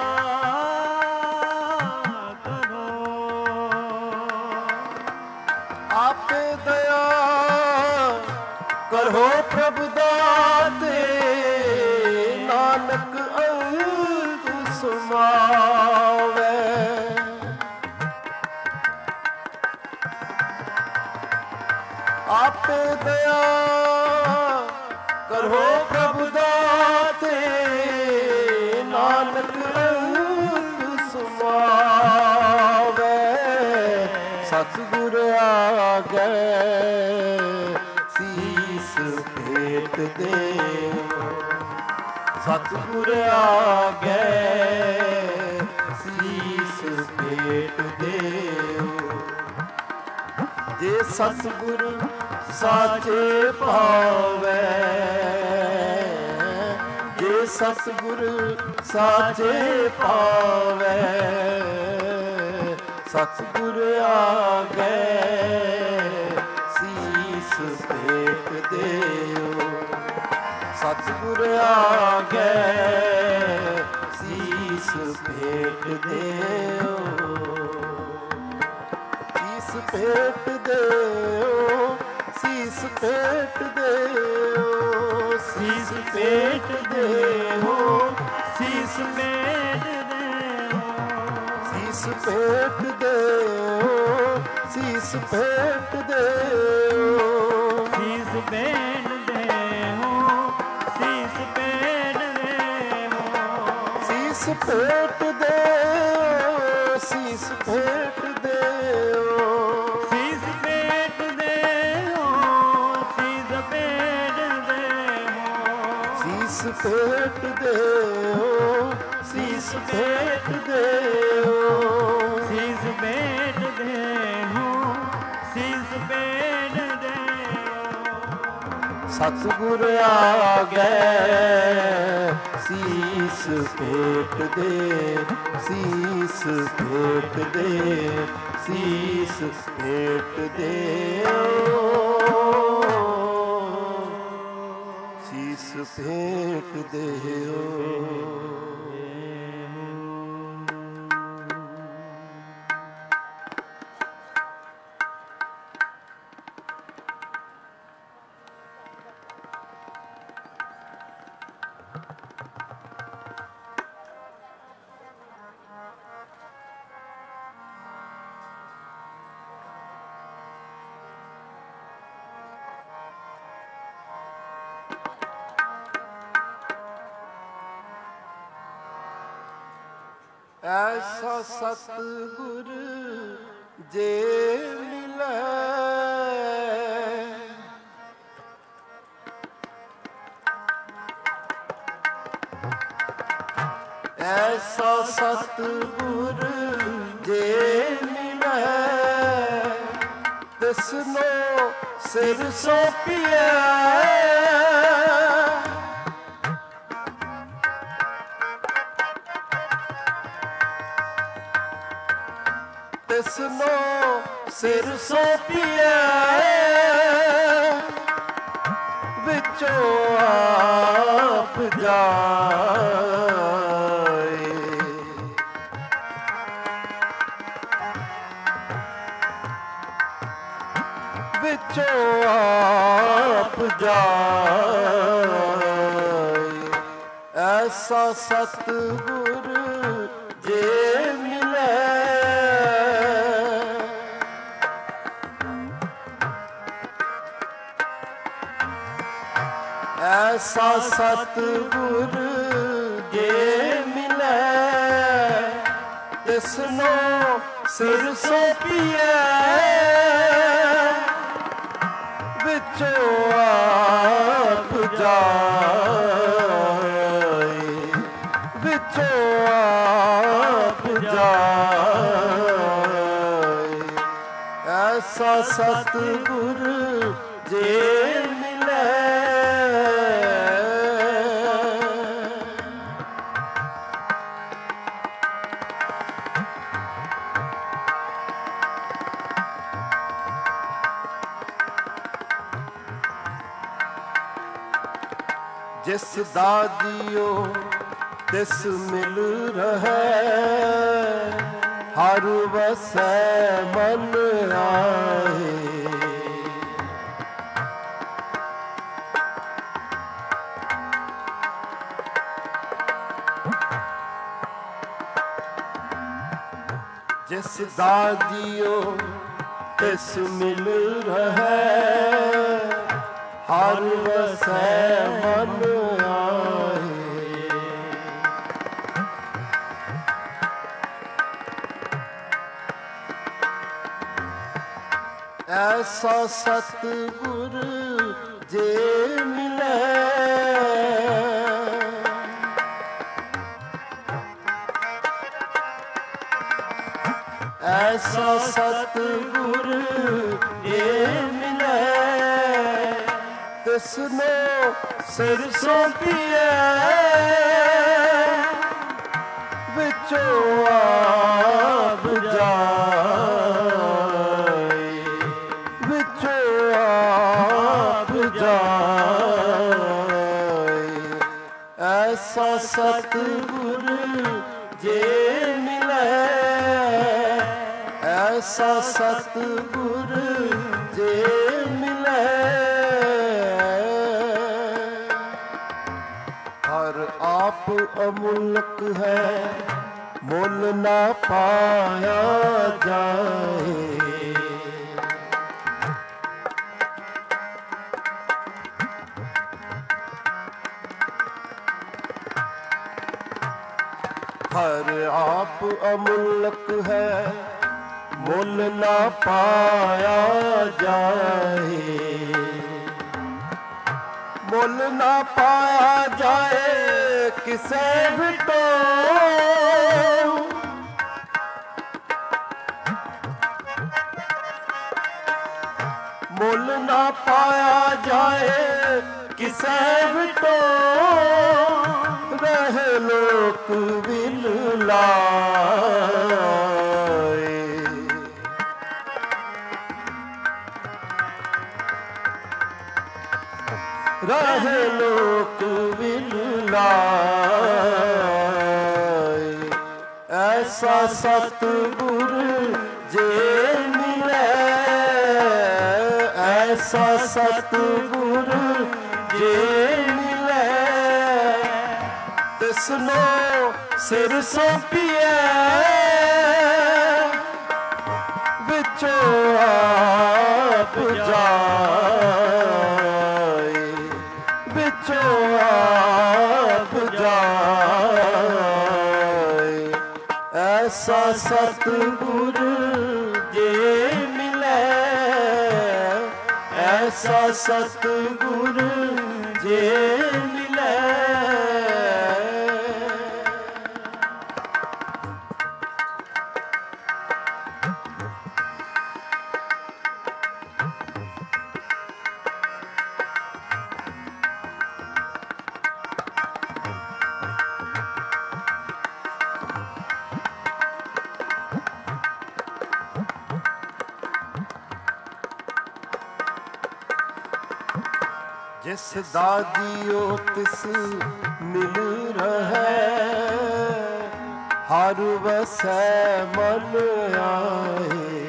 ਕਰੋ ਆਪੇ ਦਇਆ ਕਰੋ ਪ੍ਰਭ ਦਾਤੇ ਨਾਨਕ ਅੰਤ ਸਮਾਵੈ ਆਪੇ ਦਇਆ ਕਰੋ ਪ੍ਰਭ ਦਾਤੇ ਨਾਨਕ ਅੰਤ ਸਮਾਵੈ ਸਤਿਗੁਰ ਆਗੈ ਸੀਸ ਭੇਟ ਦਿਓ ਸਤਿਗੁਰ ਆਗੈ ਸੀਸ ਭੇਟ ਦਿਓ ਜੇ ਸਤਿਗੁਰ ਸਾਚੇ ਪਾਵੈ ਜੇ ਸਤਿਗੁਰ ਸਾਚੇ ਪਾਵੈ ਸਤਿਗੁਰ ਆਗੈ ਸੀਸ ਭੇਟ ਦਿਓ ਸਤਿਗੁਰ ਆਗੈ ਸੀਸ ਭੇਟ ਦਿਓ ਸੀਸ ਭੇਟ ਦਿਓ ਸੀਸ ਭੇਟ ਦਿਓ ਸੀਸ ਭੇਟ ਦਿਓ ਸੀਸ ਭੇਟ ਦਿਓ ਸੀਸ ਭੇਟ ਦਿਓ ਸੀਸ ਭੇਟ ਦਿਓ ਸੀਸ ਭੇਟ ਦਿਓ ਸੀਸ ਭੇਟ ਦਿਓ ਸੀਸ ਭੇਟ ਦਿਓ ਸੀਸ ਭੇਟ ਦਿਓ ਸੀਸ ਭੇਟ ਦਿਓ ਸੀਸ ਭੇਟ ਦਿਓ ਸੀਸ ਭੇਟ ਦੇਓ, ਸੀਸ ਭੇਟ ਦੇਓ, ਸੀਸ ਭੇਟ ਦੇਹੋ, ਸੀਸ ਭੇਟ ਦੇਹੋ। ਸਤਿਗੁਰ ਆਗੇ ਸੀਸ ਭੇਟ ਦੇ, ਸੀਸ ਭੇਟ ਦੇ, ਸੀਸ ਭੇਟ ਦੇਓ, ਸੀਸ ਭੇਟ ਦੇਓ। ਐਸਾ ਸਤਿਗੁਰ ਜੇ ਮਿਲੈ, ਐਸਾ ਸਤਿਗੁਰ ਜੇ ਮਿਲੈ, ਤਿਸਨੋ ਸਿਰ ਸੌਂਪੀਐ, ਤਿਸਨੋ ਸਿਰ ਸੌਂਪੀਐ, ਵਿੱਚੋਂ ਆਪ ਜਾਏ, ਵਿੱਚੋਂ ਆਪ ਜਾਏ। ਐਸਾ ਸਤਿਗੁਰ ਜੇ ਮਿਲੈ, ਐਸਾ ਸਤਿਗੁਰ ਜੇ ਮਿਲੈ, ਤਿਸਨੋ ਸਿਰ ਸੌਂਪੀਐ, ਵਿੱਚੋਂ ਆਪ ਜਾਏ, ਵਿੱਚੋਂ ਆਪ ਜਾਏ। ਐਸਾ ਸਤਿਗੁਰ ਜੇ ਮਿਲੈ, ਜਿਸ ਦਾਦੀਓ ਤਿਸ ਮਿਲ ਰਹੈ, ਹਰ ਵਸੈ ਮਨ ਆਏ, ਜਿਸ ਦਾਦੀਓ ਤਿਸ ਮਿਲ ਰਹੈ, ਹਰ ਵਸੈ ਮਨ ਆਏ। ਐਸਾ ਸਤਿਗੁਰ ਜੇ ਮਿਲੈ, ਐਸਾ ਸਤਿਗੁਰ ਜੇ ਮਿਲੈ, ਤਿਸਨੋ ਸਿਰ ਸੌਂਪੀਐ, ਵਿੱਚੋਂ ਆਪ ਜਾਏ, ਵਿੱਚੋਂ ਆਪ ਜਾਏ। ਐਸਾ ਸਤਿਗੁਰ ਜੇ ਮਿਲੈ, ਐਸਾ ਸਤਿਗੁਰ ਜੇ ਮਿਲੈ, ਹਰ ਆਪ ਅਮੁਲਕ ਹੈ, ਮੁੱਲ ਨਾ ਪਾਇਆ ਜਾਏ। ਹਰ ਆਪ ਅਮੁਲਕ ਹੈ, ਮੁੱਲ ਨਾ ਪਾਇਆ ਜਾਏ, ਮੁੱਲ ਨਾ ਪਾਇਆ ਜਾਏ ਕਿਸੇ ਵਿਟੋ, ਮੁੱਲ ਨਾ ਪਾਇਆ ਜਾਏ ਕਿਸੇ ਵਿਟੋ, ਰਹੇ ਲੋਕ ਵਿਲ ਲਾਏ, ਰਹੇ ਲੋਕ ਵਿਲ ਲਾਏ। ਐਸਾ ਸਤਿਗੁਰ ਜੇ ਮਿਲੇ, ਐਸਾ ਸਤਿਗੁਰ ਜੇ ਮਿਲੇ, ਤਿਸਨੂੰ ਸਿਰ ਸੌਂਪੀਐ, ਵਿੱਚੋਂ ਆਪ ਜਾਏ, ਵਿੱਚੋਂ ਆਪ ਜਾਏ। ਐਸਾ ਸਤਿਗੁਰ ਜੇ ਮਿਲੇ, ਐਸਾ ਸਤਿਗੁਰ ਜੇ ਮਿਲੇ। ਜਿਸ ਦਾਦੀਓ ਤਿਸ ਮਿਲ ਰਹੈ, ਹਰ ਵਸੈ ਮਨ ਆਏ।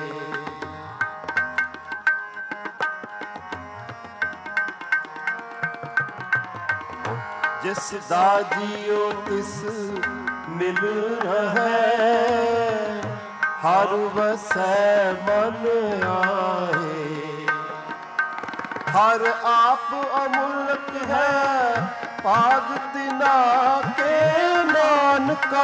ਜਿਸ ਦਾਦੀਓ ਤਿਸ ਮਿਲ ਰਹੈ, ਹਰ ਵਸੈ ਮਨ ਆਏ। ਹਰ ਆਪ ਅਮੁਲਕ ਹੈ, ਭਾਗ ਤਿਨਾ ਕੇ ਨਾਨਕਾ।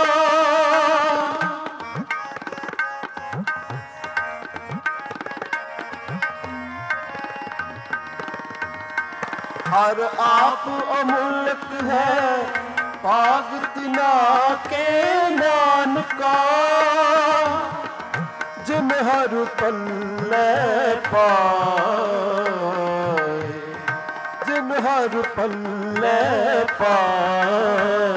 ਹਰ ਆਪ ਅਮੁਲਕ ਹੈ, ਭਾਗ ਤਿਨਾ ਕੇ ਨਾਨਕਾ। ਜਿਨ ਹਰ ਪੱਲੇ ਪਾਏ, ਜਿਨ ਹਰ ਪੱਲੇ ਪਾਏ।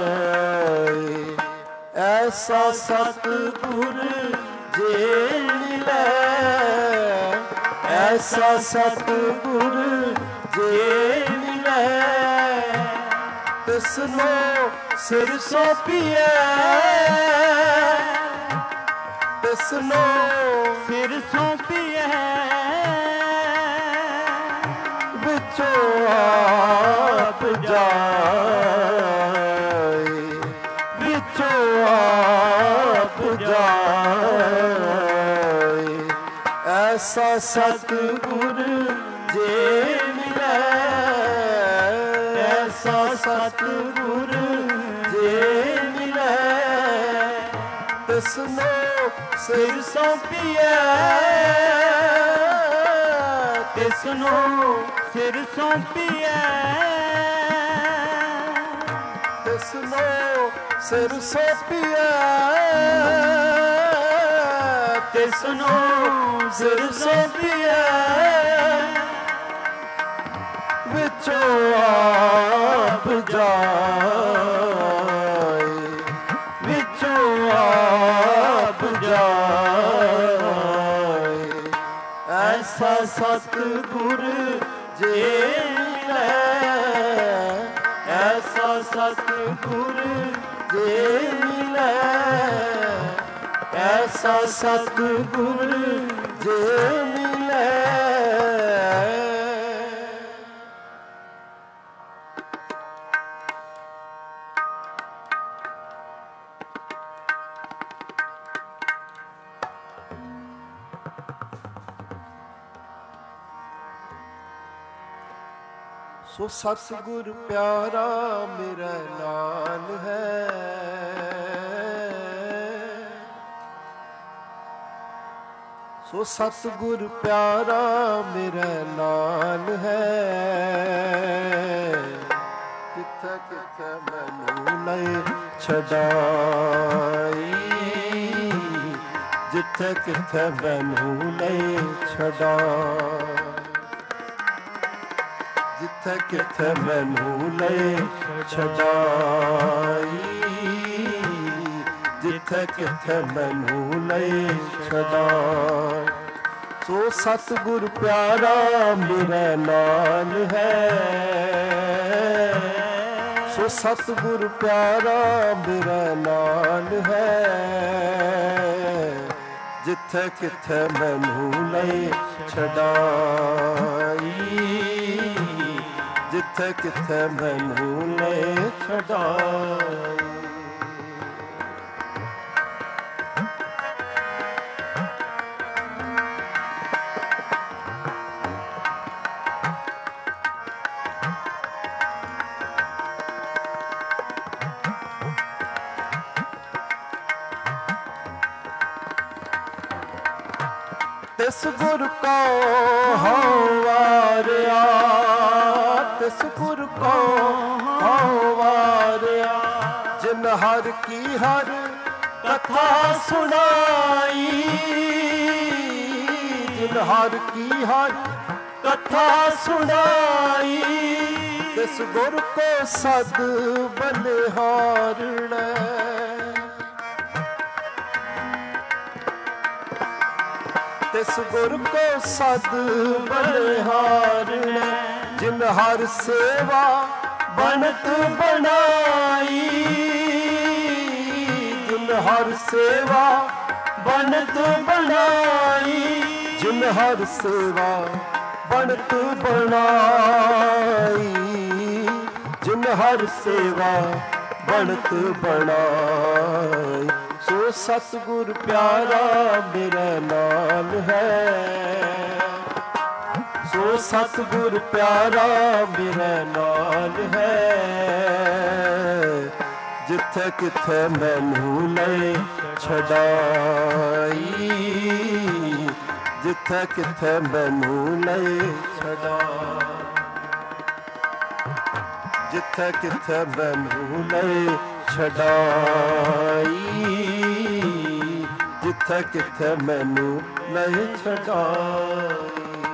ਐਸਾ ਸਤਿਗੁਰ ਜੇ ਮਿਲੇ, ਐਸਾ ਸਤਿਗੁਰ ਜੇ ਮਿਲੇ, ਤਿਸਨੂੰ ਸਿਰ ਸੌਂਪੀਐ, ਤਿਸਨੂੰ ਸਿਰ ਸੌਂਪੀਐ, ਵਿੱਚੋਂ ਆਪ ਜਾਏ, ਵਿੱਚੋਂ ਆਪ ਜਾਏ। ਐਸਾ ਸਤਿਗੁਰ ਜੇ ਮਿਲੇ, ਐਸਾ ਸਤਿਗੁਰ ਜੇ ਮਿਲੇ, ਤਿਸਨੂੰ ਸਿਰ ਸੌਂਪੀਐ, ਤਿਸਨੂੰ ਸਿਰ ਸੌਂਪੀਐ, ਤਿਸਨੂੰ ਸਿਰ ਸੌਂਪੀਐ, ਤਿਸਨੂੰ ਸਿਰ ਸੌਂਪੀਐ। ਵਿੱਚੋਂ ਆਪ ਜਾਏ, ਵਿੱਚੋਂ ਆਪ ਜਾਏ। ਐਸਾ ਸਤਿਗੁਰ ਜੇ ਮਿਲੇ, ਐਸਾ ਸਤਿਗੁਰ ਜੇ ਮਿਲੇ, ਐਸਾ ਸਤਿਗੁਰ ਜੇ ਮਿਲੇ। ਸੋ ਸਤਿਗੁਰ ਪਿਆਰਾ ਮੇਰਾ ਲਾਲ ਹੈ, ਸੋ ਸਤਿਗੁਰ ਪਿਆਰਾ ਮੇਰਾ ਲਾਲ ਹੈ। ਛਡਾਈ, ਜਿੱਥੇ ਕਿੱਥੇ ਮੈਨੂੰ ਲੈ ਛਡਾਈ, ਜਿੱਥੇ ਕਿੱਥੇ ਮੈਨੂੰ ਲੈ ਛਡਾਈ, ਜਿੱਥੇ ਕਿੱਥੇ ਮੈਨੂੰ ਲੈ ਛਡਾਈ। ਸੋ ਸਤਿਗੁਰ ਪਿਆਰਾ ਮੇਰੇ ਨਾਲ ਹੈ, ਸੋ ਸਤਿਗੁਰ ਪਿਆਰਾ ਮੇਰੇ ਨਾਲ ਹੈ, ਜਿੱਥੇ ਕਿੱਥੇ ਮੈਨੂੰ ਲੈ ਛਡਾਈ, ਜਿੱਥੇ ਕਿੱਥੇ ਮੈਨੂੰ ਲੈ ਛਡਾਈ। ਤਿਸ ਗੁਰ ਕੋ ਹਉ ਵਾਰਿਆ, ਤਿਸ ਗੁਰ ਕੋ ਹਉ ਵਾਰਿਆ, ਜਿਨ ਹਰ ਕੀ ਹਰ ਕਥਾ ਸੁਣਾਈ, ਜਿਨ ਹਰ ਕੀ ਹਰ ਕਥਾ ਸੁਣਾਈ, ਤਿਸ ਗੁਰ ਕੋ ਸਦ ਬਲਿਹਾਰਣੈ, ਤਿਸ ਗੁਰ ਕੋ ਸਦ ਬਲਿਹਾਰਣੈ, ਜਿਨ ਹਰ ਸੇਵਾ ਬਣਤ ਬਣਾਈ, ਜਿਨ ਹਰ ਸੇਵਾ ਬਣਤ ਬਣਾਈ, ਜਿਨ ਹਰ ਸੇਵਾ ਬਣਤ ਬਣਾਈ, ਜਿਨ ਹਰ ਸੇਵਾ ਬਣਤ ਬਣਾਈ। ਸੋ ਸਤਿਗੁਰ ਪਿਆਰਾ ਮੇਰੇ ਨਾਲ ਹੈ, ਸੋ ਸਤਿਗੁਰ ਪਿਆਰਾ ਮੇਰੇ ਨਾਲ ਹੈ, ਜਿੱਥੇ ਕਿੱਥੇ ਮੈਨੂੰ ਲੈ ਛਡਾਈ, ਜਿੱਥੇ ਕਿੱਥੇ ਮੈਨੂੰ ਲੈ ਛਡਾਈ, ਜਿੱਥੇ ਕਿੱਥੇ ਮੈਨੂੰ ਲੈ ਛਡਾਈ, ਜਿੱਥੇ ਕਿੱਥੇ ਮੈਨੂੰ ਲੈ ਛਡਾਈ।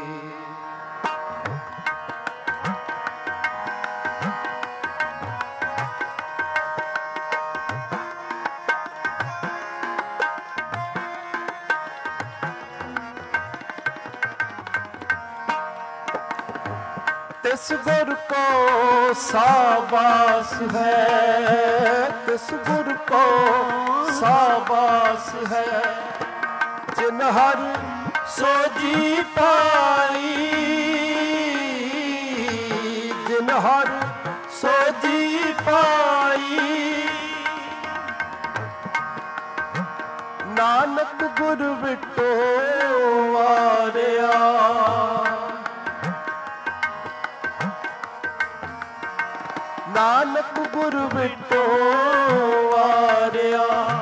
तिस गुर को साबास है, तिस गुर को साबास है, जिन हर सोजी पाई, जिन हर सोजी पाई, नानक गुर विटो वारिया, नानक गुर विटो वारिया,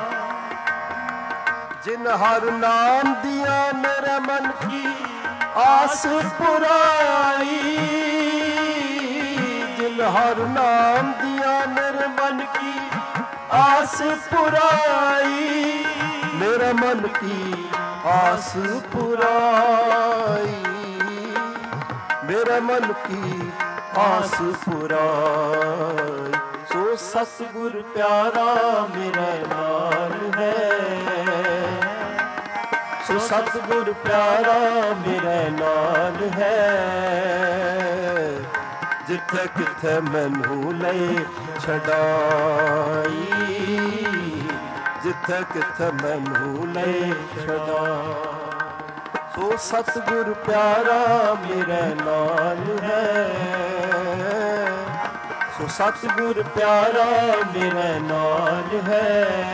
जिन हर नाम दिया मेरे मन की आस पुराई, जिन हर नाम दिया मेरे मन की आस पुराई, मेरे मन की आस पुराई, मेरे मन की आस पुराई। सो सतगुर प्यारा मेरे नाल है, सो सतगुर प्यारा मेरे नाल है, जिथे किथे मैनू ले छड़ाई, जिथे किथे मैनू ले छड़ाई। सो सतगुर प्यारा मेरे नाल है, सो सतगुर प्यारा मेरे नाल है,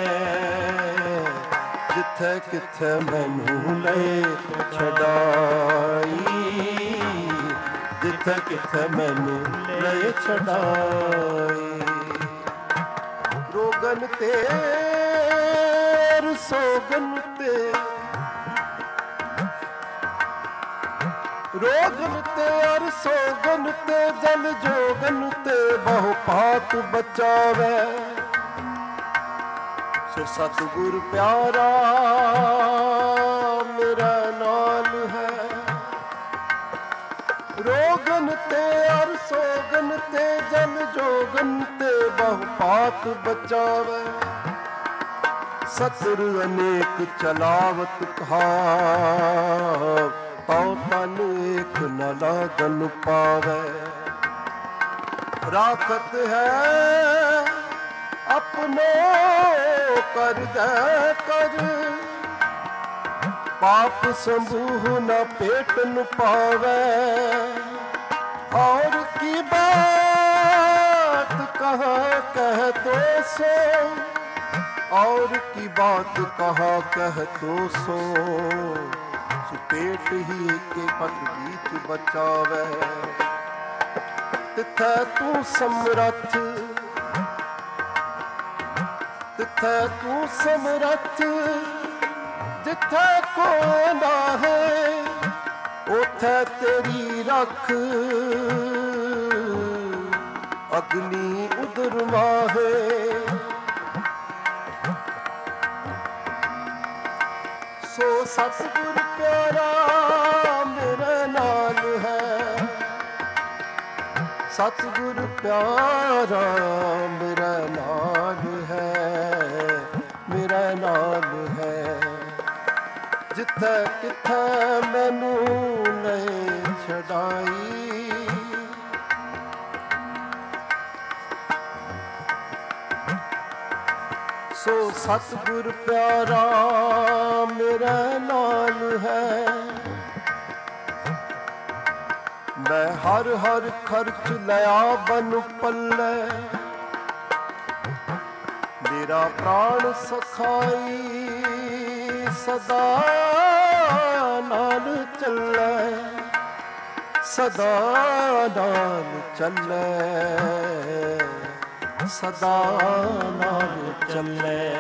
जिथे किथे मैनू ले छड़ाई, जिथे किथे मैनू ले छड़ाई। रोगन ते सोगन ते, रोगन ते और सोगन ते, जल जोगन ते बहु पात बचावे। ਸੋ ਸਤਿਗੁਰ ਪਿਆਰਾ ਮੇਰਾ ਨਾਲ ਹੈ। ਰੋਗਨ ਤੇ ਅਰ ਸੋਗਨ ਤੇ ਜਨ ਜੋਗਨ ਤੇ ਬਹੁ ਪਾਤ ਬਚਾਵੇ। ਸਤਿਰ ਅਨੇਕ ਚਲਾਵਤ ਕਹਾ ਤਉ ਤਨ ਏਕ ਨ ਲਾਗਨ ਪਾਵੇ। ਰਾਖਤ ਹੈ ਆਪਣੋ ਕਰ ਜੈ ਕਰ ਪਾਪ ਸੰਭੂਹ ਨ ਪੇਟ ਨ ਪਾਵੇ। और की बात कहाँ कह तो सो और की बात कहाँ कह तो सो पेट ही के पट बीच बचावे। तिथै तू समरथ तिथै तू समरथ जिथै को ना है ਉਥੈ ਤੇਰੀ ਰੱਖ ਅਗਨੀ ਉਦਰ ਮਾਹੇ। ਸੋ ਸਤਿਗੁਰ ਪਿਆਰਾ ਮੇਰੇ ਨਾਲ ਹੈ। ਸਤਿਗੁਰ ਪਿਆਰਾ ਮੇਰਾ ਨਾਲ ਹੈ, ਮੇਰਾ ਨਾਲ ਹੈ। ਜਿੱਥੈ ਕਿਥੈ ਮੈਨੂੰ ਲੈ ਛਡਾਈ। ਸੋ ਸਤਿਗੁਰ ਪਿਆਰਾ ਮੇਰਾ ਨਾਲ ਹੈ। ਮੈਂ ਹਰ ਹਰ ਖਰਚ ਲਿਆ ਬਨ ਪੱਲੇ। ਮੇਰਾ ਪ੍ਰਾਣ ਸਖਾਈ ਸਦਾ ਨਾਲ ਚੱਲੇ, ਸਦਾ ਨਾਲ ਚੱਲੇ, ਸਦਾ ਨਾਲ ਚੱਲੇ।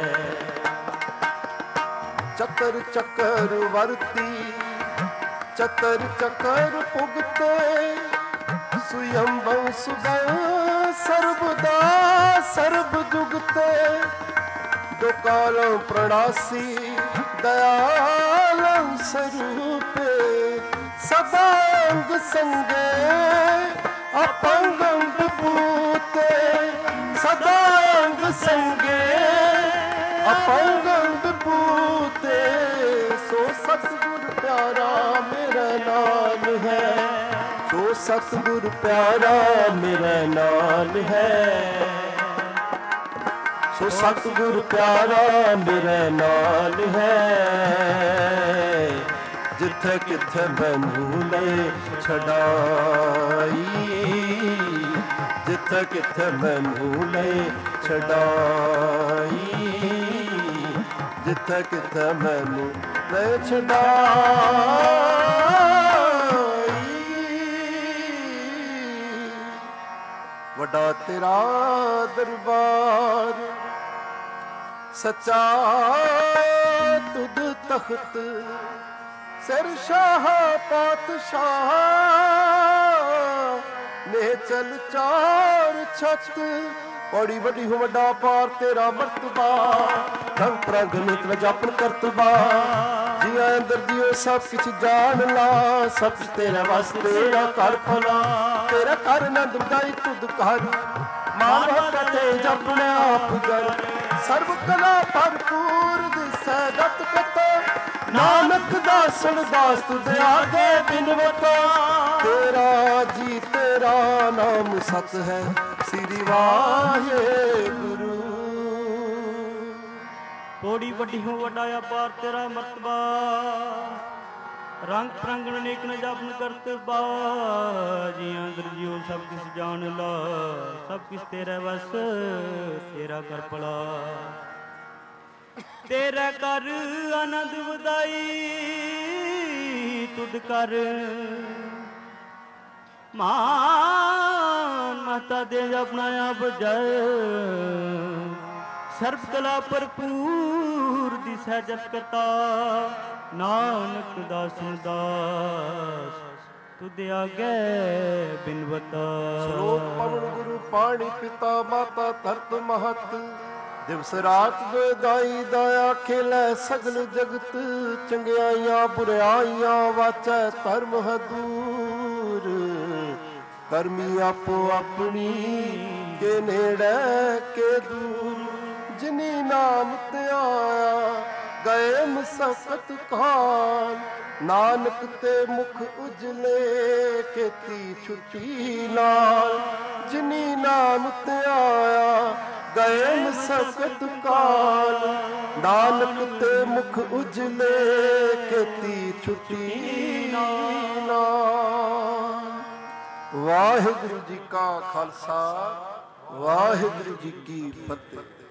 ਚਤਰ ਚੱਕਰ ਵਰਤੀ ਚਤਰ ਚੱਕਰ ਪੁਗਤੇ। ਸੁਯੰਭੰ ਸੁਦੈ ਸਰਬਦਾ ਸਰਬ ਜੁਗਤੇ। ਦੋ ਕਾਲੋਂ ਪ੍ਰਣਾਸੀ ਦਇਆਲੰ ਸਰੂਪੇ। ਸਦਾ ਅੰਗ ਸੰਗੇ ਅਪੰਗੰ ਵਿਭੂਤੇ। ਸਦਾ ਅੰਗ ਸੰਗੇ ਅਪੰਗੰ ਵਿਭੂਤੇ। ਸੋ ਸਤਿਗੁਰ ਪਿਆਰਾ ਮੇਰਾ ਨਾਲ ਹੈ। ਸੋ ਸਤਿਗੁਰ ਪਿਆਰਾ ਮੇਰਾ ਨਾਲ ਹੈ। ਸੋ ਸਤਿਗੁਰ ਪਿਆਰਾ ਮੇਰੇ ਨਾਲ ਹੈ। ਜਿੱਥੇ ਕਿੱਥੇ ਮੈਨੂੰ ਲੈ ਛਡਾਈ। ਜਿੱਥੇ ਕਿੱਥੇ ਮੈਨੂੰ ਲੈ ਛਡਾਈ। ਜਿੱਥੇ ਕਿੱਥੇ ਮੈਨੂੰ ਲੈ ਛਡਾਈ। ਵੱਡਾ ਤੇਰਾ ਦਰਬਾਰ ਸੱਚਾ ਤੁਧ ਤਖਤ। ਸਿਰ ਸ਼ਾਹ ਪਾਤਸ਼ਾਹ ਨੇ ਚਲ ਚਾਰ ਛੱਤ। ਬੜੀ ਵੱਡੀ ਹੋ ਵੱਡਾ ਪਾਰ ਤੇਰਾ ਮਰਤਬਾ। ਰੰਗ ਪ੍ਰੰਗ ਨਿਤ ਜਾਪਨ ਕਰਤਬਾ। ਜੀਆਂ ਅੰਦਰ ਦਿਓ ਸਭ ਕੁਛ ਜਾਣ ਲਾ। ਸਭ ਕੁਛ ਤੇਰੇ ਵਾਸਤੇ ਤੇਰਾ ਕਰ ਭਲਾ। ਤੇਰਾ ਕਰ ਆਨੰਦ ਵਧਾਈ ਤੁਧ ਕਰ। ਮਾਨਵ ਤੇ ਜਪਣੇ ਆਪ ਕਰ। ਸਰਬ ਕਲਾ ਭਰਪੂਰ ਦਿਸੈ ਜਤ ਕਤੋ। ਨਾਨਕ ਦਾਸਨ ਦਾਸ ਤੁਧ ਆਗੇ ਬਿਨਵਤੋ। ਤੇਰਾ ਜੀ ਤੇਰਾ ਨਾਮ ਸਤ ਹੈ। ਸ੍ਰੀ ਵਾਹਿਗੁਰੂ। ਬੜੀ ਵੱਡੀ ਹੋ ਵੱਡਾ ਅਪਾਰ ਤੇਰਾ ਮਰਤਬਾ। ਰੰਗ ਪ੍ਰੰਗਣ ਅਨੇਕ ਨ ਜਪਨ ਕਰਤਬਾ। ਜੀਆਂ ਅੰਦਰ ਜਿਉ ਸਭ ਕਿਛ ਜਾਣ ਲਾ। ਸਭ ਕਿਛ ਤੇਰਾ ਵਸ ਤੇਰਾ ਕਰ ਭਲਾ। ਤੇਰਾ ਕਰ ਆਨੰਦ ਵਧਾਈ ਤੁਧ ਕਰ। ਮਾਨ ਮਹਤਾ ਦੇ ਆਪਣਾ ਆਪ ਜੈ। ਸਰਬ ਕਲਾ ਭਰਪੂਰ ਦਿਸੈ ਜਸ ਕਰਤਾ। ਨਾਨਕ ਦਾਸਨ ਦਾਸ ਤੁਧ ਆਗੇ ਬਿਨਵਤਾ। ਸ਼ਲੋਕ ਪਵਨ ਗੁਰੂ ਪਾਣੀ ਪਿਤਾ ਮਾਤਾ ਧਰਤ ਮਹਤ। ਦਿਵਸ ਰਾਤ ਦਾਈ ਦਾਇਆ ਖੇਲੇ ਸਗਲ ਜਗਤ, ਚੰਗਿਆਈਆਂ ਬੁਰਿਆਈਆਂ ਵਾਚੈ ਧਰਮ ਹਦੂਰ। ਕਰਮੀ ਆਪੋ ਆਪਣੀ ਕੇ ਨੇੜੇ ਕੇ ਦੂਰ, ਜਿਨੀ ਨਾਮ ਧਿਆਇਆ ਗਏ ਮਸਕਤ ਕਾਲ। ਨਾਨਕ ਤੇ ਮੁਖ ਉਜਲੇ ਕੀਤੀ ਛੁੱਟੀ ਨਾਲ, ਜਿਨੀ ਨਾਮ ਧਿਆਇਆ ਗਏ ਮਸਕਤ ਕਾਲ। ਨਾਨਕ ਤੇ ਮੁਖ ਉਜਲੇ ਕੀਤੀ ਛੁੱਟੀ ਨਾਲ। ਵਾਹਿਗੁਰੂ ਜੀ ਕਾ ਖਾਲਸਾ, ਵਾਹਿਗੁਰੂ ਜੀ ਕੀ ਫਤਿਹ।